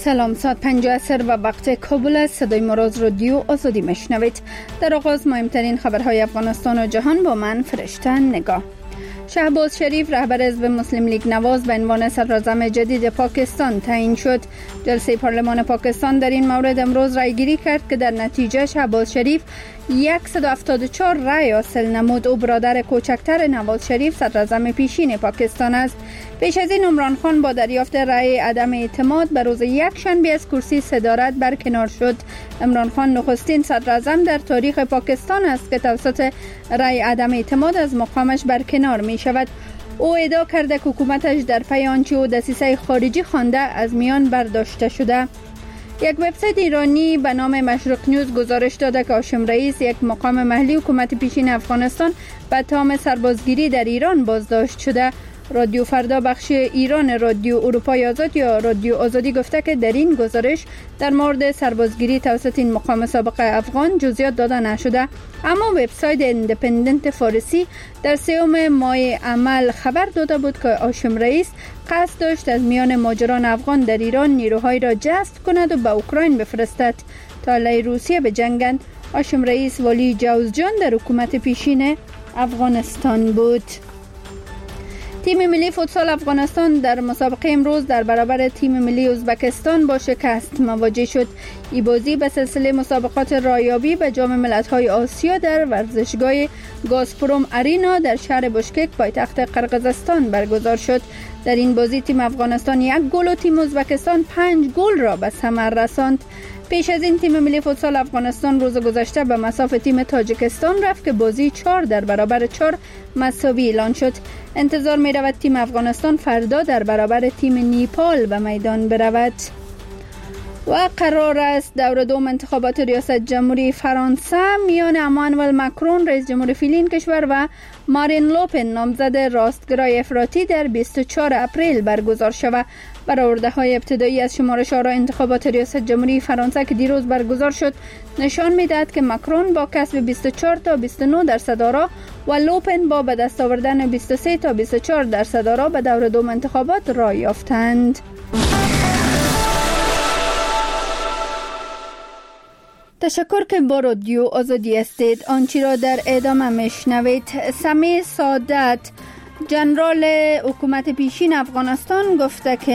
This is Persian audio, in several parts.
سلام، ساعت 5 عصر و وقت کابل است. صدای مراز رادیو آزادی میشنوید. در آغاز مهمترین خبرهای افغانستان و جهان با من فرشته نگاه. شهباز شریف رهبر حزب مسلم لیگ نواز به عنوان صدراعظم جدید پاکستان تعیین شد. جلسه پارلمان پاکستان در این مورد امروز رای گیری کرد که در نتیجه شهباز شریف 174 رای حاصل نمود. او برادر کوچکتر نواز شریف صدراعظم پیشین پاکستان است. پیش از این عمران خان با دریافت رای عدم اعتماد به روز یکشنبه از کرسی صدارت برکنار شد. عمران خان نخستین صدراعظم در تاریخ پاکستان است که توسط رای عدم اعتماد از مقامش برکنار می شود. او ادعا کرده که حکومتش در پی آنچه او دسیسه خارجی خوانده از میان برداشته شده. یک وبسایت ایرانی به نام مشرق نیوز گزارش داده که هاشم رئیس، یک مقام محلی حکومت پیشین افغانستان، به اتهام سربازگیری در ایران بازداشت شده. رادیو فردا بخش ایران رادیو اروپای آزاد یا رادیو آزادی گفته که در این گزارش در مورد سربازگیری توسط این مقام سابق افغان جزئیات داده نشده، اما وبسایت ایندیپندنت فارسی در 3 ماه عمل خبر داده بود که هاشم رئیس قصد داشت از میان مهاجران افغان در ایران نیروهای را جذب کند و به اوکراین بفرستد تا علیه روسیه بجنگند. هاشم رئیس والی جوزجان در حکومت پیشین افغانستان بود. تیم ملی فوتسال افغانستان در مسابقه امروز در برابر تیم ملی ازبکستان با شکست مواجه شد. این بازی به سلسله مسابقات رایابی به جام ملت‌های آسیا در ورزشگاه گازپروم ارینا در شهر بشکک پایتخت قرقیزستان برگزار شد. در این بازی تیم افغانستان 1 گل و تیم ازبکستان 5 گل را به ثمر رساند. پیش از این تیم ملی فوتسال افغانستان روز گذشته به مصاف تیم تاجیکستان رفت که بازی 4 در برابر 4 مساوی اعلان شد. انتظار می رود تیم افغانستان فردا در برابر تیم نیپال به میدان برود. و قرار است دور دوم انتخابات ریاست جمهوری فرانسه میان امانوئل ماکرون رئیس جمهور فعلی کشور و مارین لوپن نامزد راستگرای افراطی در 24 اپریل برگزار شود. برآورده‌های ابتدایی از شمارش آرا انتخابات ریاست جمهوری فرانسه که دیروز برگزار شد نشان می‌دهد که ماکرون با کسب 24 تا 29 درصد آرا و لوپن با به دست آوردن 23 تا 24 درصد آرا به دور دوم انتخابات راه یافتند. تشکر که با رادیو آزادی هستید. آنچه را در ادامه میشنوید. سمیع سعادت جنرال حکومت پیشین افغانستان گفته که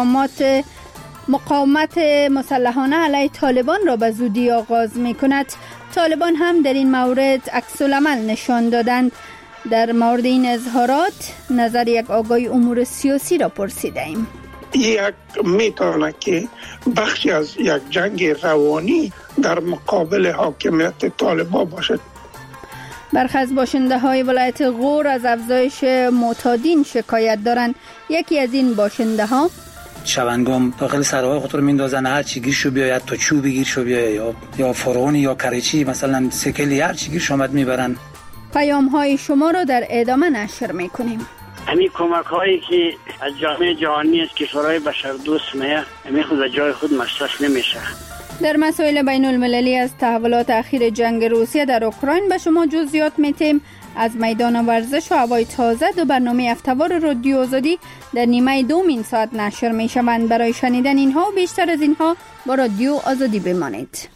مقاومت مسلحانه علیه طالبان را به زودی آغاز می کند. طالبان هم در این مورد عکس العمل نشان دادند. در مورد این اظهارات نظر یک آگاه امور سیاسی را پرسیده ایم. یک میتونه که بخشی از یک جنگ روانی در مقابل حاکمیت طالبان باشد. برخی از باشنده های ولایت غور از افزایش معتادین شکایت دارند. یکی از این باشنده ها: شبنگام داخل سرهای خود رو میندازن، هر چی گیرشو بیاید، تا چوبی گیرشو بیاید یا فرعونی یا کریچی مثلا سکلی هر چی گیرش آمد میبرن. پیام های شما رو در ادامه نشر میکنیم. همین کمک هایی که از جامعه جهانی از کشورهای بشردوست میه همین خود از جای خود مصرف نمیشه. در مسائل بین المللی از تحولات اخیر جنگ روسیه در اوکراین به شما جزئیات میتیم. از میدان ورزش و هوای تازه دو برنامه هفته‌وار رادیو آزادی در نیمه دوم این ساعت نشر میشوند. برای شنیدن اینها و بیشتر از اینها با رادیو آزادی بمانید.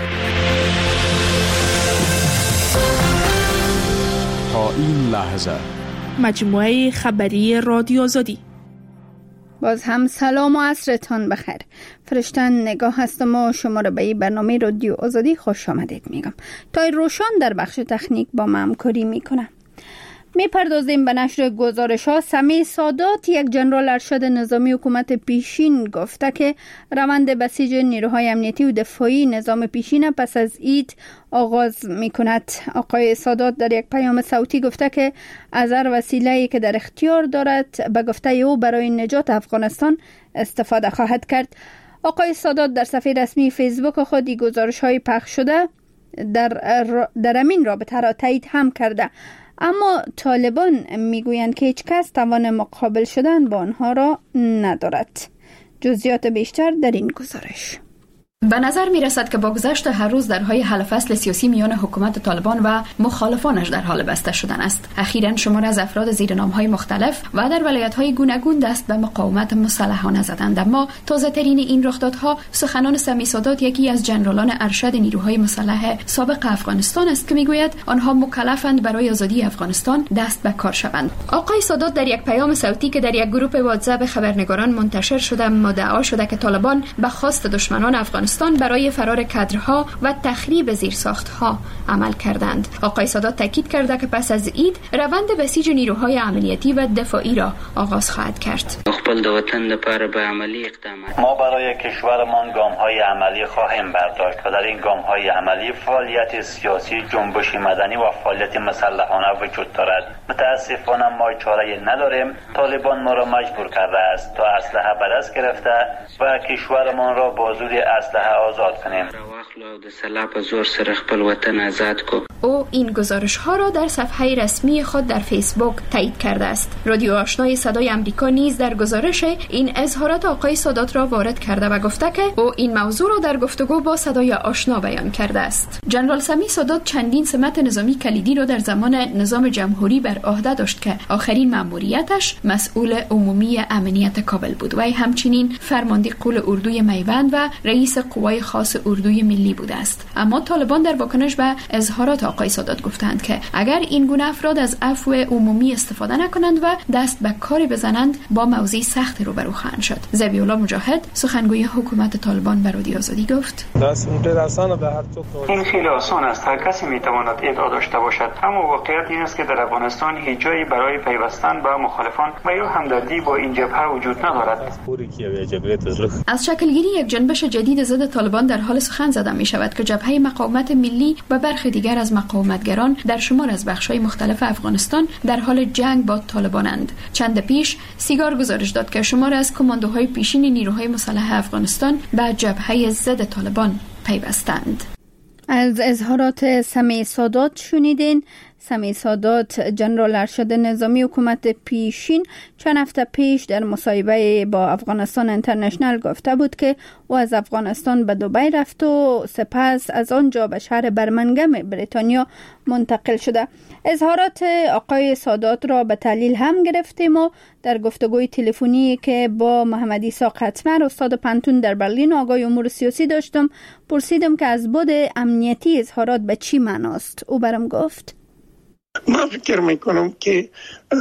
تا این لحظه مجموعه خبری رادیو آزادی. باز هم سلام و عصرتان بخیر. فرشته نگاه هستم و شما را به این برنامه رادیو آزادی خوش آمدید میگم. تای روشن در بخش تکنیک با من همکاری میکنه. میپردازیم به نشر گزارش ها. سمیع سعادت یک جنرال ارشد نظامی حکومت پیشین گفته که روند بسیج نیروهای امنیتی و دفاعی نظام پیشین پس از عید آغاز میکند. آقای سعادت در یک پیام صوتی گفته که از هر وسیله‌ای که در اختیار دارد به گفته او برای نجات افغانستان استفاده خواهد کرد. آقای سعادت در صفحه رسمی فیسبوک خود گزارش های پخش شده در امین رابطه را تایید هم کرده، اما طالبان میگویند که هیچ کس توان مقابل شدن با آنها را ندارد. جزئیات بیشتر در این گزارش. به نظر می رسد که با گذشت هر روز درهای حل فصل سیاسی میان حکومت طالبان و مخالفانش در حال بسته شدن است. اخیراً شمار از افراد زیر نام‌های مختلف و در ولایت‌های گوناگون دست به مقاومت مسلحانه زدند. اما تازه‌ترین این رخدادها سخنان سمی سادات، یکی از جنرالان ارشد نیروهای مسلح سابق افغانستان است که میگوید آنها مکلفند برای آزادی افغانستان دست به کار شوند. آقای سادات در یک پیام صوتی که در یک گروه واتساپ خبرنگاران منتشر شده مدعا شده که طالبان به خواست دشمنان افغانستان برای فرار کادرها و تخریب زیرساختها عمل کردند. آقای سادات تاکید کرده که پس از عید روند بسیج نیروهای عملیاتی و دفاعی را آغاز خواهد کرد. ما برای کشورمان گام‌های عملی خواهیم برداشت و در این گام‌های عملی فعالیت سیاسی، جنبش مدنی و فعالیت مسلحانه وجود دارد. متاسفانه ما چاره‌ای نداریم. طالبان ما را مجبور کرده است تا اسلحه به دست گرفته و کشورمان را با زور اسلحه آزاد کنیم. او این گزارش ها را در صفحه رسمی خود در فیسبوک تایید کرده است. رادیو آشنای صدای آمریکا نیز در گزارش این اظهارات آقای سادات را وارد کرده و گفته که او این موضوع را در گفتگو با صدای آشنا بیان کرده است. جنرال سمی سادات چندین سمت نظامی کلیدی را در زمان نظام جمهوری بر عهده داشت که آخرین مأموریتش مسئول عمومی امنیت کابل بود و همچنین فرمانده قول اردوی میوند و رئیس قوای خاص اردوی ملی بوده است. اما طالبان در واکنش به اظهارات آقای سادات گفتند که اگر این گونه افراد از عفو عمومی استفاده نکنند و دست به کاری بزنند با موضوع سخت روبرو خواهند شد. ذبیح الله مجاهد سخنگوی حکومت طالبان به رادیو آزادی گفت: این خیلی آسان است، هر کسی میتواند ادعا داشته باشد، اما واقعیت این است که در افغانستان هیچ جایی برای پیوستن به مخالفان و یا همدردی با این جبهه وجود ندارد. از شکلگیری یک جنبش جدید ضد طالبان در حال سخن زده می شود که جبهه مقاومت ملی و برخی دیگر از مقاومتگران در شمار از بخش‌های مختلف افغانستان در حال جنگ با طالبانند. چند پیش سیگار گزارش داد که شمار از کماندوهای پیشین نیروهای مسلح افغانستان به جبهه ضد طالبان پیوستند. از اظهارات سمی سادات شنیدین. سمی سادات جنرال ارشد نظامی حکومت پیشین چند هفته پیش در مصاحبه با افغانستان اینترنشنل گفته بود که او از افغانستان به دبی رفت و سپس از آنجا به شهر برمنگم بریتانیا منتقل شده. اظهارات آقای سادات را به تحلیل هم گرفتیم و در گفتگوی تلفنی که با محمد عیسی قطمر استاد پنتون در برلین آقای امور سیاسی داشتم پرسیدم که از بعد امنیتی اظهارات به چی معناست. او برام گفت: من فکر میکنم که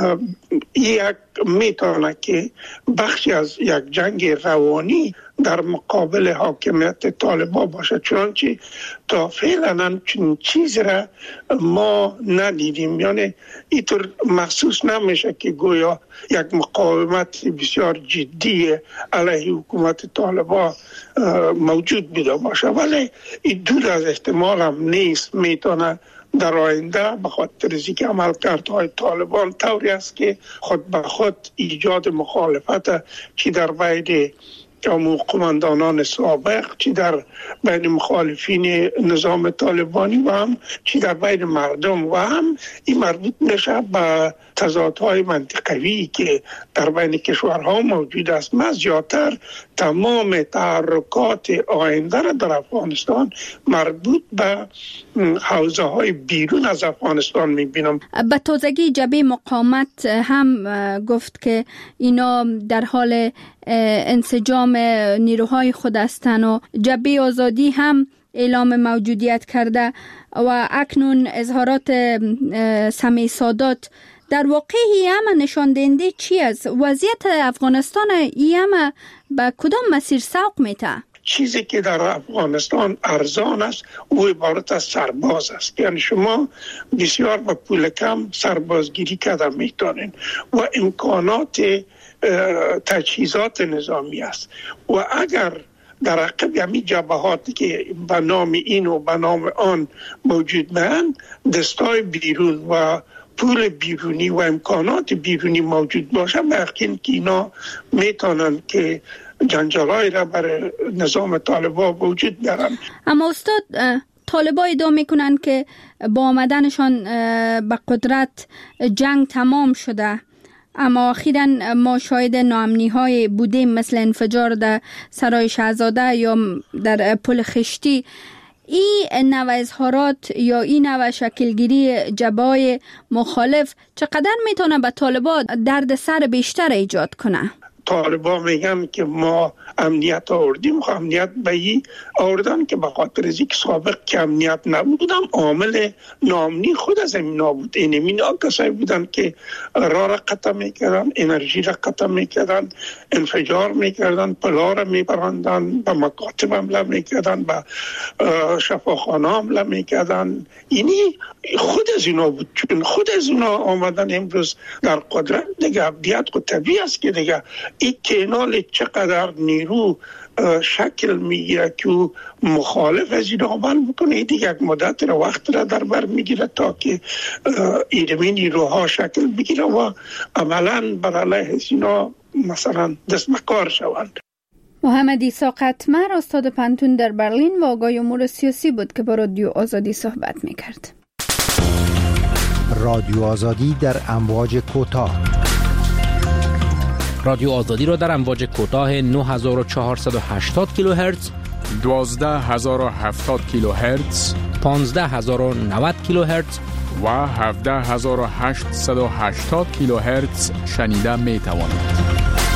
یک میتونه که بخشی از یک جنگ روانی در مقابل حاکمیت طالبان باشه، چنانچه تا فعلا چنین چیز را ما ندیدیم. یعنی اینطور محسوس نمیشه که گویا یک مقاومت بسیار جدی علیه حکومت طالبان موجود بوده باشه، ولی این دور از احتمال هم نیست. میتونه در آینده به خاطر از اینکه عملکردهای طالبان طوری است که خود به خود ایجاد مخالفت چی در بین قماندانان سابق، چی در بین مخالفین نظام طالبانی و هم چی در بین مردم و هم این مربوط میشه به تضادهای منطقوی که در بین کشورها موجود است. من زیادتر تمام تحرکات آینده را در افغانستان مربوط به حوزه های بیرون از افغانستان میبینم. به تازگی جبهه مقاومت هم گفت که اینا در حال انسجام نیروهای خود هستند و جبهه آزادی هم اعلام موجودیت کرده و اکنون اظهارات سمی سادات در واقع هم نشان دهنده چی است؟ وضعیت افغانستان هم به کدام مسیر سوق میته؟ چیزی که در افغانستان ارزان است او عبارت از سرباز است. یعنی شما بسیار با پول کم سربازگیری کرده میتونین و امکانات تجهیزات نظامی است و اگر در عقب همین جبهاتی که به نام این و به نام آن موجود میند دستای بیرون و پول بیرونی و امکانات بیرونی موجود باشه، یقین که اینا میتونن که جنجالای را برای نظام طالبان وجود دارن. اما استاد طالبان ادعا میکنن که با آمدنشان به قدرت جنگ تمام شده. اما اخیراً ما شاهد ناامنی های بودیم مثل انفجار در سرای شاهزاده یا در پل خشتی. این نوع اظهارات یا این نوع شکلگیری جبهه‌های مخالف چقدر میتونه به طالبان دردسر بیشتر ایجاد کنه؟ طالبان میگن که ما امنیت آوردیم، امنیت به این آوردن که به خاطر از اینکه سابق که امنیت نبودم عامل ناامنی خود از این نابود. اینا کسایی بودن که راه را قطع میکردن، انرژی را قطع میکردن، انفجار میکردن، پلا را میبراندن، به مکاتب حمله میکردن، به شفاخانه حمله میکردن. اینی خود از اینا بود، چون خود از اینا آمدن امروز در قدرت. دیگه ابدیت خود طبیعی است که دیگه این کنال چقدر نیرو شکل میگیره که مخالف از این عمل بکنه. دیگه یک مدت را وقت را در بر میگیره تا که این نیروها شکل بگیره و عملا بر علیه از اینا مثلا دست به کار شوند. محمد عیسی قطمر استاد پانتون در برلین و آقای امور سیاسی بود که با رادیو آزادی صحبت میکرد. رادیو آزادی در امواج کوتاه. رادیو آزادی را در امواج کوتاه 9480 کیلوهرتز، 12070 کیلوهرتز، 15090 کیلوهرتز و 17880 کیلوهرتز شنیده می توانید.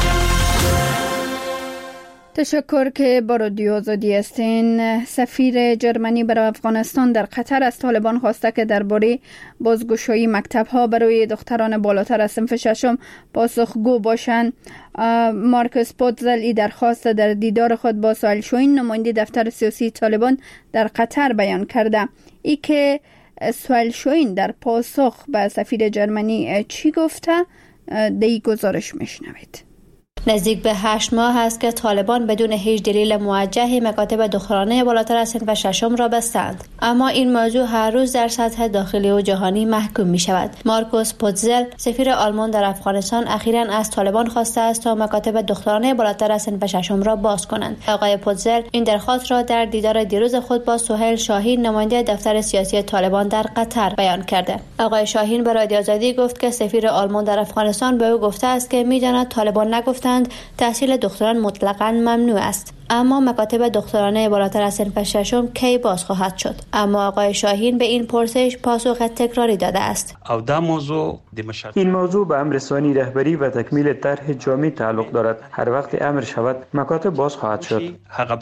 تشکر که با رادیو آزادی هستین. سفیر جرمنی برای افغانستان در قطر از طالبان خواسته که درباره بازگشایی مکتب‌ها برای دختران بالاتر از صنف ششم پاسخگو باشند. مارکوس پوتزل درخواست در دیدار خود با سوال شوین نماینده دفتر سیاسی طالبان در قطر بیان کرده. ای که سوال شوین در پاسخ به سفیر جرمنی چی گفته؟ دی گزارش میشنوید. نزدیک به 8 ماه است که طالبان بدون هیچ دلیل موجهی مکاتب دخترانه بالاتر از صنف ششم را بستند، اما این موضوع هر روز در سطح داخلی و جهانی محکوم می شود. مارکوس پوتزل سفیر آلمان در افغانستان اخیراً از طالبان خواسته است تا مکاتب دخترانه بالاتر از صنف ششم را باز کنند. آقای پوتزل این درخواست را در دیدار دیروز خود با سهیل شاهین نماینده دفتر سیاسی طالبان در قطر بیان کرده. آقای شاهین به رادیو آزادی گفت که سفیر آلمان در افغانستان به او گفته است که می‌داند طالبان نگفتند تحصیل دختران مطلقاً ممنوع است، اما مکاتب دخترانه بالاتر از صنف ششم کی باز خواهد شد؟ اما آقای شاهین به این پرسش پاسخ تکراری داده است. این موضوع به امر ثانی رهبری و تکمیل طرح جامع تعلق دارد. هر وقت امر شود مکاتب باز خواهد شد.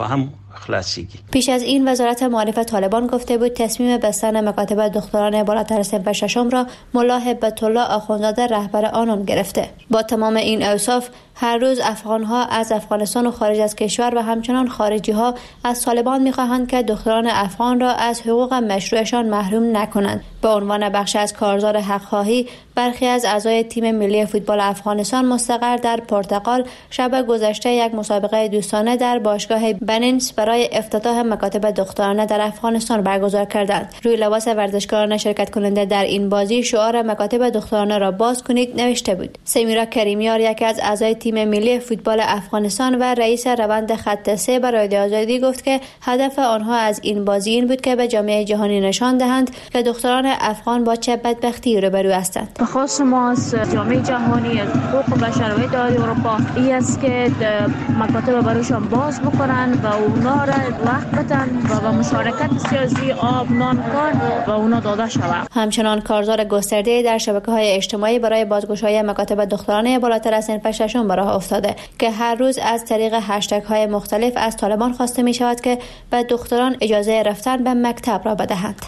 پیش از این وزارت معارف طالبان گفته بود تصمیم بستن مکاتب دختران بالاتر صنف ششم را ملا هبت الله آخوندزاده رهبر آنان گرفته. با تمام این اوصاف هر روز افغان‌ها از افغانستان و خارج از کشور و همچنان خارجی‌ها از طالبان می‌خواهند که دختران افغان را از حقوق مشروعشان محروم نکنند. به عنوان بخش از کارزار حق‌خواهی برخی از اعضای تیم ملی فوتبال افغانستان مستقر در پرتغال شب گذشته یک مسابقه دوستانه در باشگاه بنینس برای افتتاح مکاتب دخترانه در افغانستان برگزار کردند. روی لباس ورزشکاران شرکت کننده در این بازی شعار مکاتب دخترانه را باز کنید نوشته بود. سمیرا کریمیار یکی از اعضای تیم ملی فوتبال افغانستان و رئیس روند خط 3 برای رادیو آزادی گفت که هدف آنها از این بازی این بود که به جامعه جهانی نشان دهند که دختران افغان با چه بدبختی روبرو هستند. خواست ما از جامعه جهانی، از حقوق بشر و اداره اروپا این است که مکاتب برایشان باز بکنن و اونا را وقت بدن و با مشارکت سیاسی آب نان کار و اونا داده شود. همچنان کارزار گسترده در شبکه‌های اجتماعی برای بازگشایی مکاتب دخترانه بالاتر از صنف ششم به راه افتاده که هر روز از طریق هشتگ‌های مختلف از طالبان خواسته می شود که به دختران اجازه رفتن به مکتب را بدهند.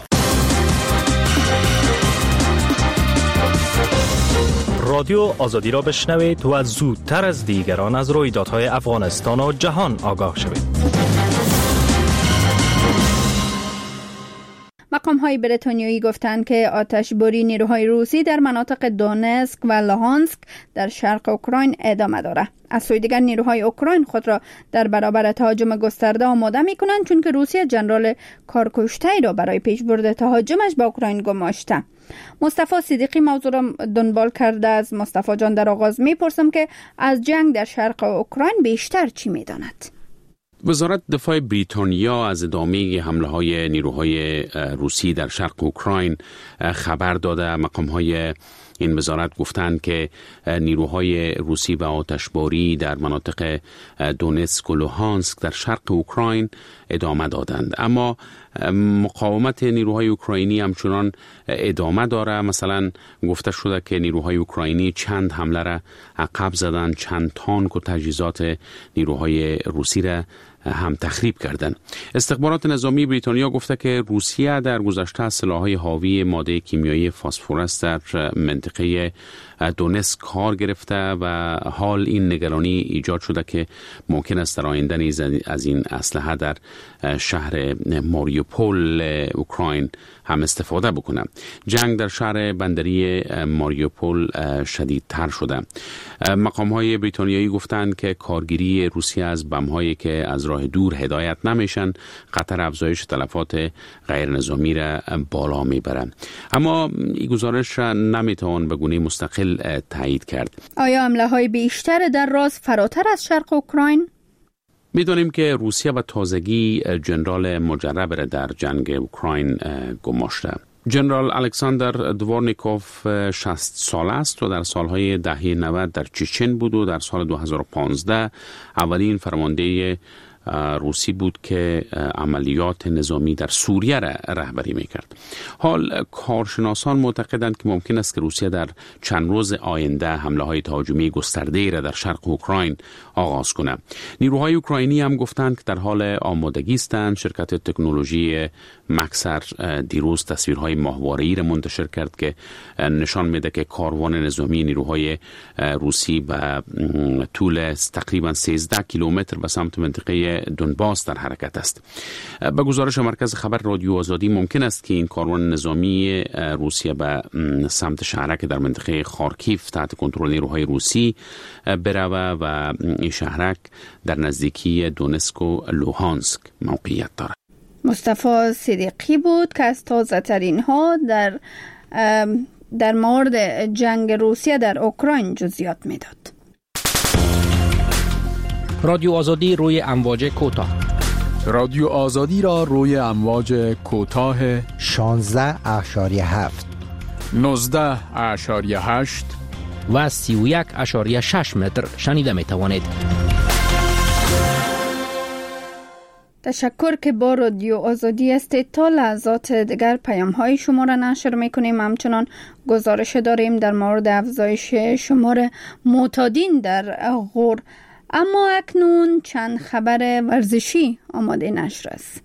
رادیو آزادی را بشنوید و زودتر از دیگران از رویدادهای افغانستان و جهان آگاه شوید. مقام‌های بریتانیایی گفتند که آتشباری نیروهای روسی در مناطق دونسک و لوهانسک در شرق اوکراین ادامه دارد. از سوی دیگر نیروهای اوکراین خود را در برابر تهاجم گسترده آماده می‌کنند چون که روسیه ژنرال کارکشته‌ای را برای پیشبرد تهاجمش به اوکراین گماشته. مصطفی صدیقی موضوع را دنبال کرده. از مصطفی جان در آغاز می‌پرسم که از جنگ در شرق اوکراین بیشتر چی می‌داند؟ وزارت دفاع بریتانیا از ادامه حمله‌های نیروهای روسی در شرق اوکراین خبر داده. مقام‌های این وزارت گفتند که نیروهای روسی و آتشباری در مناطق دونتسک و لوهانسک در شرق اوکراین ادامه دادند، اما مقاومت نیروهای اوکراینی همچنان ادامه داره. مثلا گفته شده که نیروهای اوکراینی چند حمله را عقب زدند، چند تانک و تجهیزات نیروهای روسی را هم تخریب کردند. استخبارات نظامی بریتانیا گفته که روسیه در گذشته از سلاح‌های حاوی ماده کیمیایی فسفرس در منطقه دونتسک کار گرفته و حال این نگرانی ایجاد شده که ممکن است در آینده نیز از این اسلحه در شهر ماریوپول اوکراین هم استفاده بکنه. جنگ در شهر بندری ماریوپول شدیدتر شده. مقام‌های بریتانیایی گفتند که کارگیری روسیه از بم‌هایی که از راه دور هدایت نمیشن خطر افزایش تلفات غیر نظامی را بالا میبره، اما این گزارش را نمیتوان به گونه مستقل تایید کرد. آیا حمله‌های بیشتر در راست فراتر از شرق اوکراین؟ میدونیم که روسیه به تازگی جنرال مجرب را در جنگ اوکراین گماشته. جنرال الکساندر دوارنیکوف 60 ساله است و در سالهای دهه 90 در چچن بود و در سال 2015 اولین فرمانده روسی بود که عملیات نظامی در سوریه را رهبری میکرد. حال کارشناسان معتقدند که ممکن است که روسیه در چند روز آینده حمله‌های تهاجمی گسترده‌ای را در شرق اوکراین آغاز کنه. نیروهای اوکراینی هم گفتند که در حال آمادگی هستند. شرکت تکنولوژی مکسر دیروز تصویرهای ماهواره‌ای را منتشر کرد که نشان میده که کاروان نظامی نیروهای روسی به طول تقریبا 13 کیلومتر به سمت منطقه دونباس در حرکت است. به گزارش مرکز خبر رادیو آزادی ممکن است که این کاروان نظامی روسیه به سمت شهرک در منطقه خارکیف تحت کنترل نیروهای روسی بروه و این شهرک در نزدیکی دونتسک و لوهانسک موقعیت دارد. مصطفی صدیقی بود که از تازه ترین ها در مورد جنگ روسیه در اوکراین جزئیات میداد. رادیو آزادی روی امواج کوتاه. رادیو آزادی را روی امواج کوتاه 16.7 19.8 و 31.6 متر شنیده می توانید. تشکر که با رادیو آزادی هستید. تا لحظات دیگر پیام های شما را نشر میکنیم. همچنان گزارش داریم در مورد افزایش شمار معتادین در غور. اما اکنون چند خبر ورزشی آماده نشر است.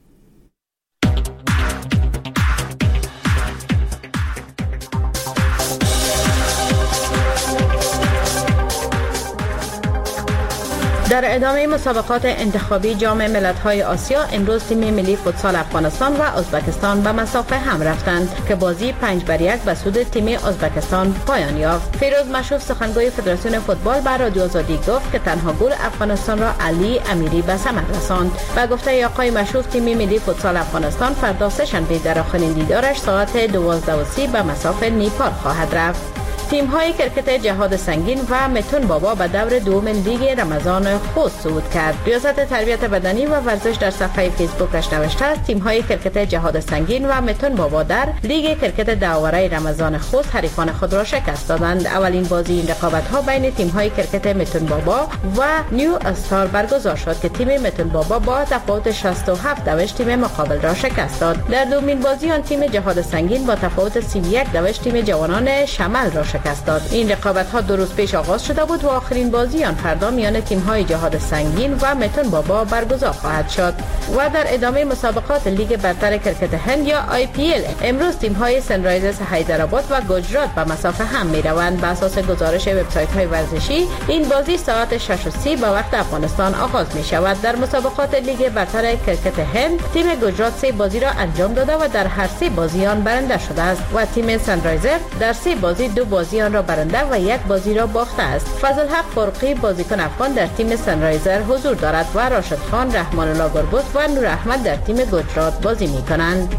در ادامه مسابقات انتخابی جام ملت‌های آسیا امروز تیم ملی فوتسال افغانستان و ازبکستان به مسافه هم رفتند که بازی 5-1 به سود تیم ازبکستان پایان یافت. فیروز مشوف سخنگوی فدراسیون فوتبال به رادیو آزادی گفت که تنها گل افغانستان را علی امیری به ثمر رساند. و گفته آقای مشوف تیم ملی فوتسال افغانستان فردا سه‌شنبه در آخرین دیدارش ساعت 12:30 به مسافه نیپال خواهد رفت. تیم‌های کرکت جهاد سنگین و متون بابا به دور دوم لیگ رمضان خوست صعود کرد. ریاست تربیت بدنی و ورزش در صفحه فیسبوکش نوشته است تیم‌های کرکت جهاد سنگین و متون بابا در لیگ کرکت داوره رمضان خوست حریفان خود را شکست دادند. اولین بازی این رقابت‌ها بین تیم‌های کرکت متون بابا و نیو استار برگزار شد که تیم متون بابا با تفاوت 67 دوش تیم مقابل را شکست داد. در دومین بازی آن تیم جهاد سنگین با تفاوت 31 دوش تیم جوانان شمال را شکست داد. این رقابت‌ها 2 روز پیش آغاز شده بود و آخرین بازی آن فردا میان تیم‌های جهاد سنگین و متون بابا برگزار خواهد شد. و در ادامه مسابقات لیگ برتر کرکت هند یا IPL امروز تیم‌های سنرایزرز حیدرآباد و گجرات به مسافه هم می‌روند. بر اساس گزارش وبسایت‌های ورزشی این بازی ساعت 6:30 به وقت افغانستان آغاز می‌شود. در مسابقات لیگ برتر کرکت هند تیم گجرات 3 بازی را انجام داده و در هر 3 بازی آن برنده شده است و تیم سنرایزر در 3 بازی 2 بازی آن را برنده و 1 بازی را باخته است. فضل حق فرقی بازیکن افغان در تیم سنرایزر حضور دارد و راشد خان، رحمان الله گربوس و نور احمد در تیم گجرات بازی می‌کنند.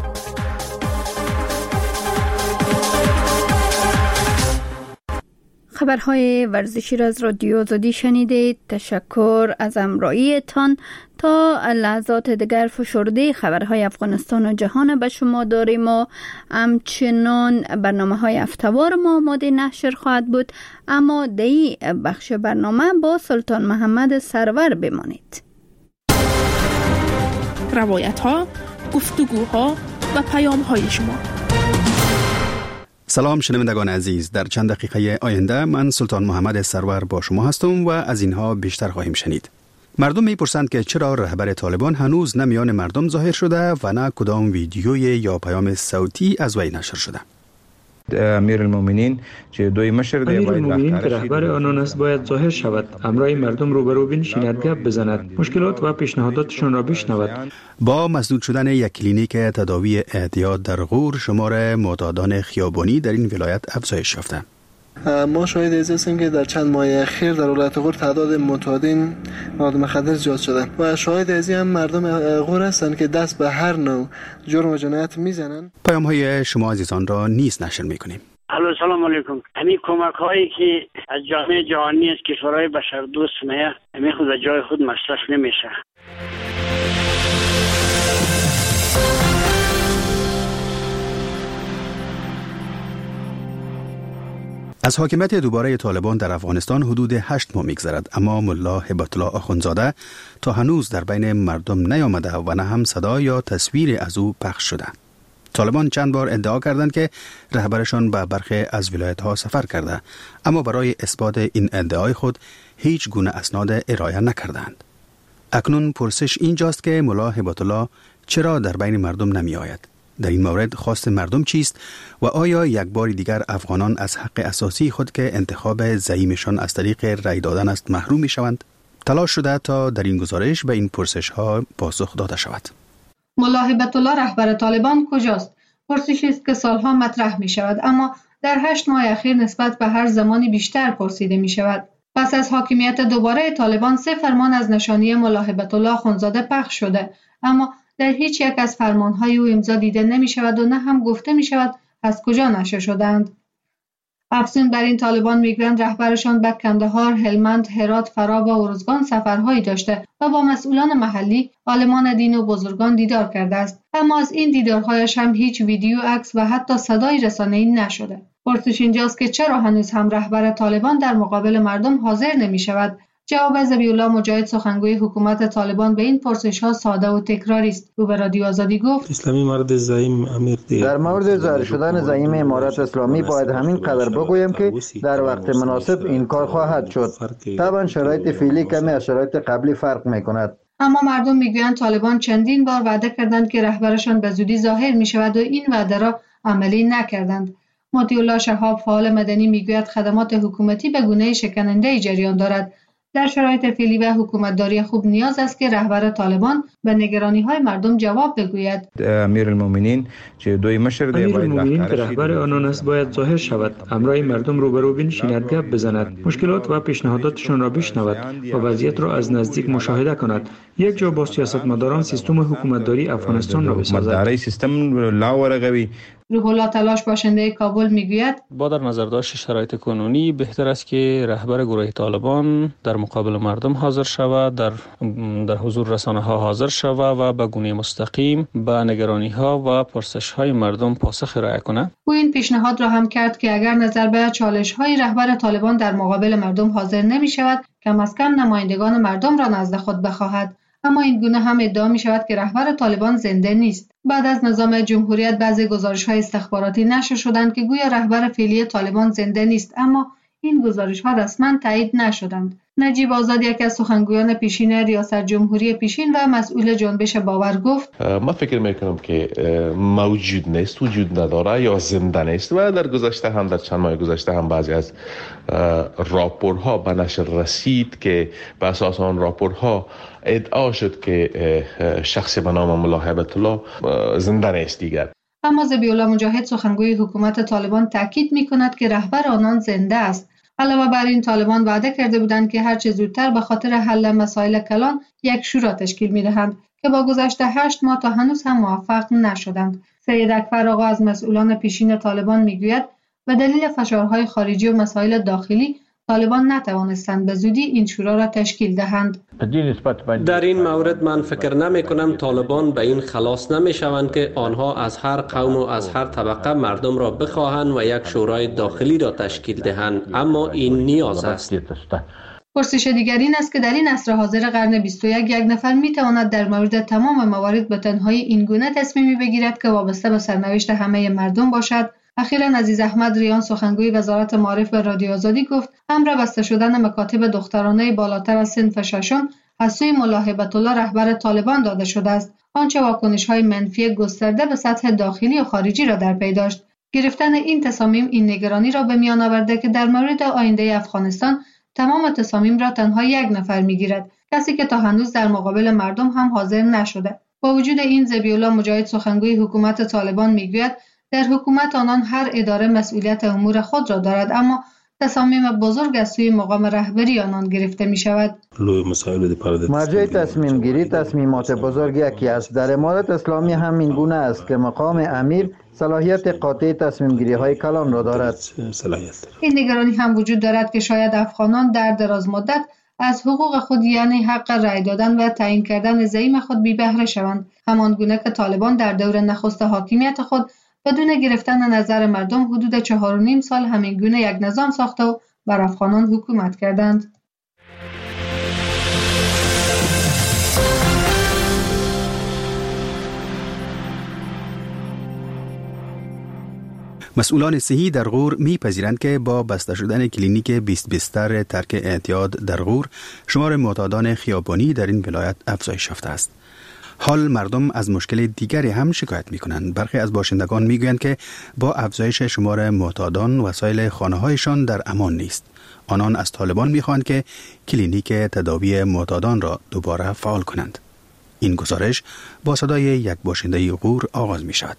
خبرهای ورزشی را از رادیو آزادی شنیدید. تشکر از همراهیتان. تا لحظات دیگر فشرده خبرهای افغانستان و جهان به شما داریم و همچنان برنامه‌های هفته‌وار ما آماده نشر خواهد بود، اما در این بخش برنامه با سلطان محمد سرور بمانید. روایت‌ها، گفتگوها و پیام‌های شما. سلام شنوندگان عزیز، در چند دقیقه آینده من سلطان محمد سرور با شما هستم و از اینها بیشتر خواهیم شنید. مردم میپرسند که چرا رهبر طالبان هنوز نه میان مردم ظاهر شده و نه کدام ویدیوی یا پیام صوتی از وی نشر شده. امیرالمومنین که رهبر آنان است باید ظاهر شود، همراه مردم روبرو بنشیند، گپ بزند، مشکلات و پیشنهاداتشان را بشنود. با مسدود شدن یک کلینیک تداوی اعتیاد در غور، شمار معتادان خیابانی در این ولایت افزایش یافته. ما شاهد از هستیم که در چند ماه اخیر در ولایت غور تعداد معتادین مواد مخدر زیاد شده و شاهد از هم مردم غور هستند که دست به هر نوع جرم و جنایت میزنن. پیام های شما عزیزان را نیز نشر میکنیم. سلام علیکم. همین کمک هایی که از جامعه جهانی از کشورهای بشردوست میاد، همین خود از جای خود مصرف نمیشه. از حاکمیت دوباره طالبان در افغانستان حدود 8 ماه میگذرد، اما ملا هبت الله آخوندزاده تا هنوز در بین مردم نیامده و نه هم صدا یا تصویر از او پخش شده. طالبان چند بار ادعا کردند که رهبرشان به برخی از ولایت‌ها سفر کرده، اما برای اثبات این ادعای خود هیچ گونه اسناد ارائه نکردند. اکنون پرسش اینجاست که ملا هبت الله چرا در بین مردم نمی آید؟ در این مورد خواست مردم چیست و آیا یک بار دیگر افغانان از حق اساسی خود که انتخاب زعیمشان از طریق رای دادن است محروم می شوند؟ تلاش شده تا در این گزارش به این پرسش ها پاسخ داده شود. ملا هبت الله رهبر طالبان کجاست؟ پرسشی است که سالها مطرح می شود، اما در 8 ماه اخیر نسبت به هر زمانی بیشتر پرسیده می شود. پس از حاکمیت دوباره طالبان 3 فرمان از نشانی ملا هبت الله آخوندزاده پخش شده، اما در هیچ یک از فرمانهای او امضا دیده نمی شود و نه هم گفته می شود از کجا نشر شدند. افزون بر این طالبان میگویند رهبرشان به کندهار، هلمند، هرات، فرا و ارزگان سفرهایی داشته و با مسئولان محلی، عالمان دین و بزرگان دیدار کرده است، اما از این دیدارهایش هم هیچ ویدیو، عکس و حتی صدای رسانه‌ای نشده. پرسش اینجاست که چرا هنوز هم رهبر طالبان در مقابل مردم حاضر نمی شود؟ جواب ذبیح‌الله مجاهد سخنگوی حکومت طالبان به این پرسش‌ها ساده و تکراری است. او به رادیو آزادی گفت: اسلامی مرد زعیم امیر دی. در مورد ظاهر شدن زعیم امارت اسلامی باید همین قدر بگویم که در وقت مناسب این کار خواهد شد. طبعا شرایط فعلی کمی از شرایط قبلی فرق می‌کند. اما مردم میگویند طالبان چندین بار وعده کردند که رهبرشان به زودی ظاهر می‌شود و این وعده را عملی نکردند. مطیع الله شهاب فعال مدنی میگوید خدمات حکومتی به گونه شکننده جریان دارد. در شرایط فعلی و حکومتداری خوب نیاز است که رهبر طالبان به نگرانی‌های مردم جواب بگوید. امیرالمومنین که رهبر آنان است باید ظاهر شود، همراه مردم روبرو بنشیند، گپ بزند، مشکلات و پیشنهاداتشان را بشنود و وضعیت را از نزدیک مشاهده کند. یک جا با سیاستمداران سیستم حکومتداری افغانستان را بسازد. روح الله تلاش باشنده کابل میگوید با در نظر داشت شرایط کنونی بهتر است که رهبر گروه طالبان در مقابل مردم حاضر شود، در حضور رسانه ها حاضر شود و به گونه مستقیم به نگرانی ها و پرسش های مردم پاسخ ارائه کند. او این پیشنهاد را هم کرد که اگر نظر به چالش های رهبر طالبان در مقابل مردم حاضر نمی شود، کم از کم نمایندگان مردم را نزد خود بخواهد. اما این گونه هم ادعا می شود که رهبر طالبان زنده نیست. بعد از نظام جمهوریت بعضی گزارش‌های استخباراتی نشر شدند که گویا رهبر فعلی طالبان زنده نیست، اما این گزارش‌ها رسما تایید نشدند. نجیب آزاد یک از سخنگویان پیشین ریاست جمهوری پیشین و مسئول جنبش باور گفت: من فکر میکنم که موجود نیست، وجود نداره یا زنده نیست و در گذشته هم، در چند ماه گذشته هم بعضی از راپورها به نشر رسید که به اساس آن راپورها ادعا شد که شخصی به نام ملا هبت الله زنده نیست دیگر. اما ذبیح‌الله مجاهد سخنگوی حکومت طالبان تاکید می‌کند که رهبر آنان زنده است. علاوه بر این طالبان وعده کرده بودند که هر چه زودتر به خاطر حل مسائل کلان یک شورا تشکیل می‌دهند که با گذشت 8 ماه تا هنوز هم موفق نشدند. سید اکبر آقا از مسئولان پیشین طالبان میگوید به دلیل فشارهای خارجی و مسائل داخلی طالبان نتوانستند به زودی این شورا را تشکیل دهند. در این مورد من فکر نمی کنم طالبان به این خلاص نمی شوند که آنها از هر قوم و از هر طبقه مردم را بخواهند و یک شورای داخلی را تشکیل دهند، اما این نیاز است. پرسش دیگر این است که در این عصر حاضر قرن 21 یک نفر می تواند در مورد تمام موارد به تنهایی این گونه تصمیمی بگیرد که وابسته به سرنوشت همه مردم باشد؟ اخیراً عزیز احمد ریان سخنگوی وزارت معارف به رادیو آزادی گفت امر بسته شدن مکاتب دخترانه بالاتر از صنف ششم از سوی ملا هیبت الله رهبر طالبان داده شده است، آنچه واکنش‌های منفی گسترده به سطح داخلی و خارجی را در پی داشت. گرفتن این تصامیم این نگرانی را به میان آورده که در مورد آینده افغانستان تمام تصامیم را تنها یک نفر می‌گیرد، کسی که تا هنوز در مقابل مردم هم حاضر نشده. با وجود این، ذبیح الله مجاهد سخنگوی حکومت طالبان میگوید در حکومت آنان هر اداره مسئولیت امور خود را دارد، اما تصامیم بزرگ از سوی مقام رهبری آنان گرفته می شود. مرجع تصمیم گیری تصمیمات بزرگ یکی است. در امارت اسلامی هم این گونه است که مقام امیر صلاحیت قاطع تصمیم گیری های کلان را دارد. این نگرانی هم وجود دارد که شاید افغانان در دراز مدت از حقوق خود یعنی حق رأی دادن و تعیین کردن زعیم خود بی بهره شوند، همان گونه که طالبان در دور نخست حاکمیت خود بدون گرفتن نظر مردم حدود 4.5 سال همین گونه یک نظام ساخته و بر افغانان حکومت کردند. مسئولان صحی در غور می‌پذیرند که با بسته شدن کلینیک 20 بستر ترک اعتیاد در غور، شمار معتادان خیابانی در این ولایت افزایش یافته است. حال مردم از مشکل دیگری هم شکایت می‌کنند. برخی از باشندگان می‌گویند که با افزایش شمار معتادان وسایل خانه‌هایشان در امان نیست. آنان از طالبان می‌خواهند که کلینیک تداوی معتادان را دوباره فعال کنند. این گزارش با صدای یک باشنده غور آغاز می‌شود.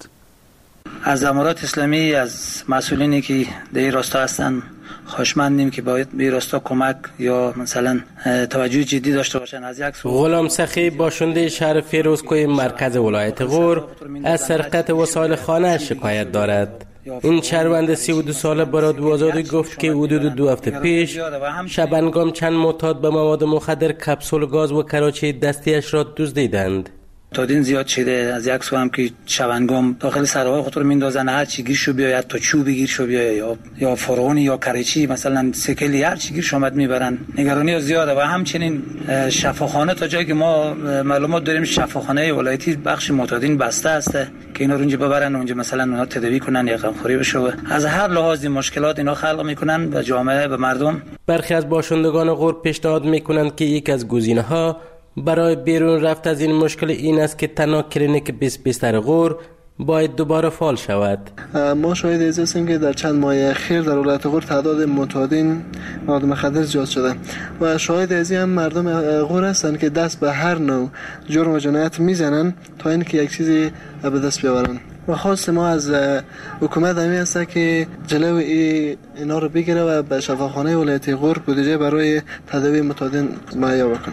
از امارات اسلامی از مسئولینی که در این راستا هستند خوشمندیم که باید به راستا کمک یا مثلا توجه جدی داشته باشند. از یک غلام سخی باشنده شهر فیروزکوی مرکز ولایت غور از سرقت وسایل خانه شکایت دارد. این شهروند 32 ساله برای آزادی گفت که حدود 2 هفته پیش شبانگام چند معتاد به مواد مخدر، کپسول گاز و کراچی دستیش را دزدیدند. تادین زیاد شده. از یک سو هم که شبانگام داخل سرهای خود رو میندازن، هر چی گیرشو بیاید تا چوبی گیرشو بیاید یا فرعونی یا کریچی مثلا سکلی هر چی گیرشو آمد میبرن. نگرانی زیاده و همچنین شفاخانه تا جایی که ما معلومات داریم شفاخانه ولایتی بخش معتادین بسته است که اینا رو اونجا ببرن، اونجا مثلا اونا تداوی کنن یا غمخوری بشه. از هر لحاظی مشکلات اینا خلق میکنن به جامعه به مردم. برخی از باشندگان غور پیشنهاد میکنند که یک از گزینه‌ها برای بیرون رفت از این مشکل این است که تنها کلینیک 20 بستر غور باید دوباره فعال شود. ما شاهد از هستیم که در چند ماه اخیر در ولایت غور تعداد معتادین مواد مخدر زیاد شده و شاهد از این هم مردم غور هستند که دست به هر نوع جرم و جنایت میزنن تا اینکه یک چیزی به دست بیاورن. و خواست ما از حکومت همین است که جلو اینا رو بگیره و به شفاخانه ولایت غور بودجه برای تداوی معتادین مهیا بکنه.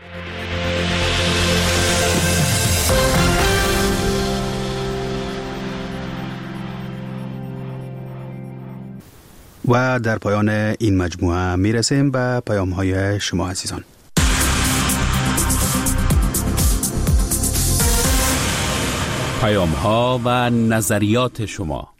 و در پایان این مجموعه میرسیم به پیام‌های شما عزیزان. پیام‌ها و نظریات شما.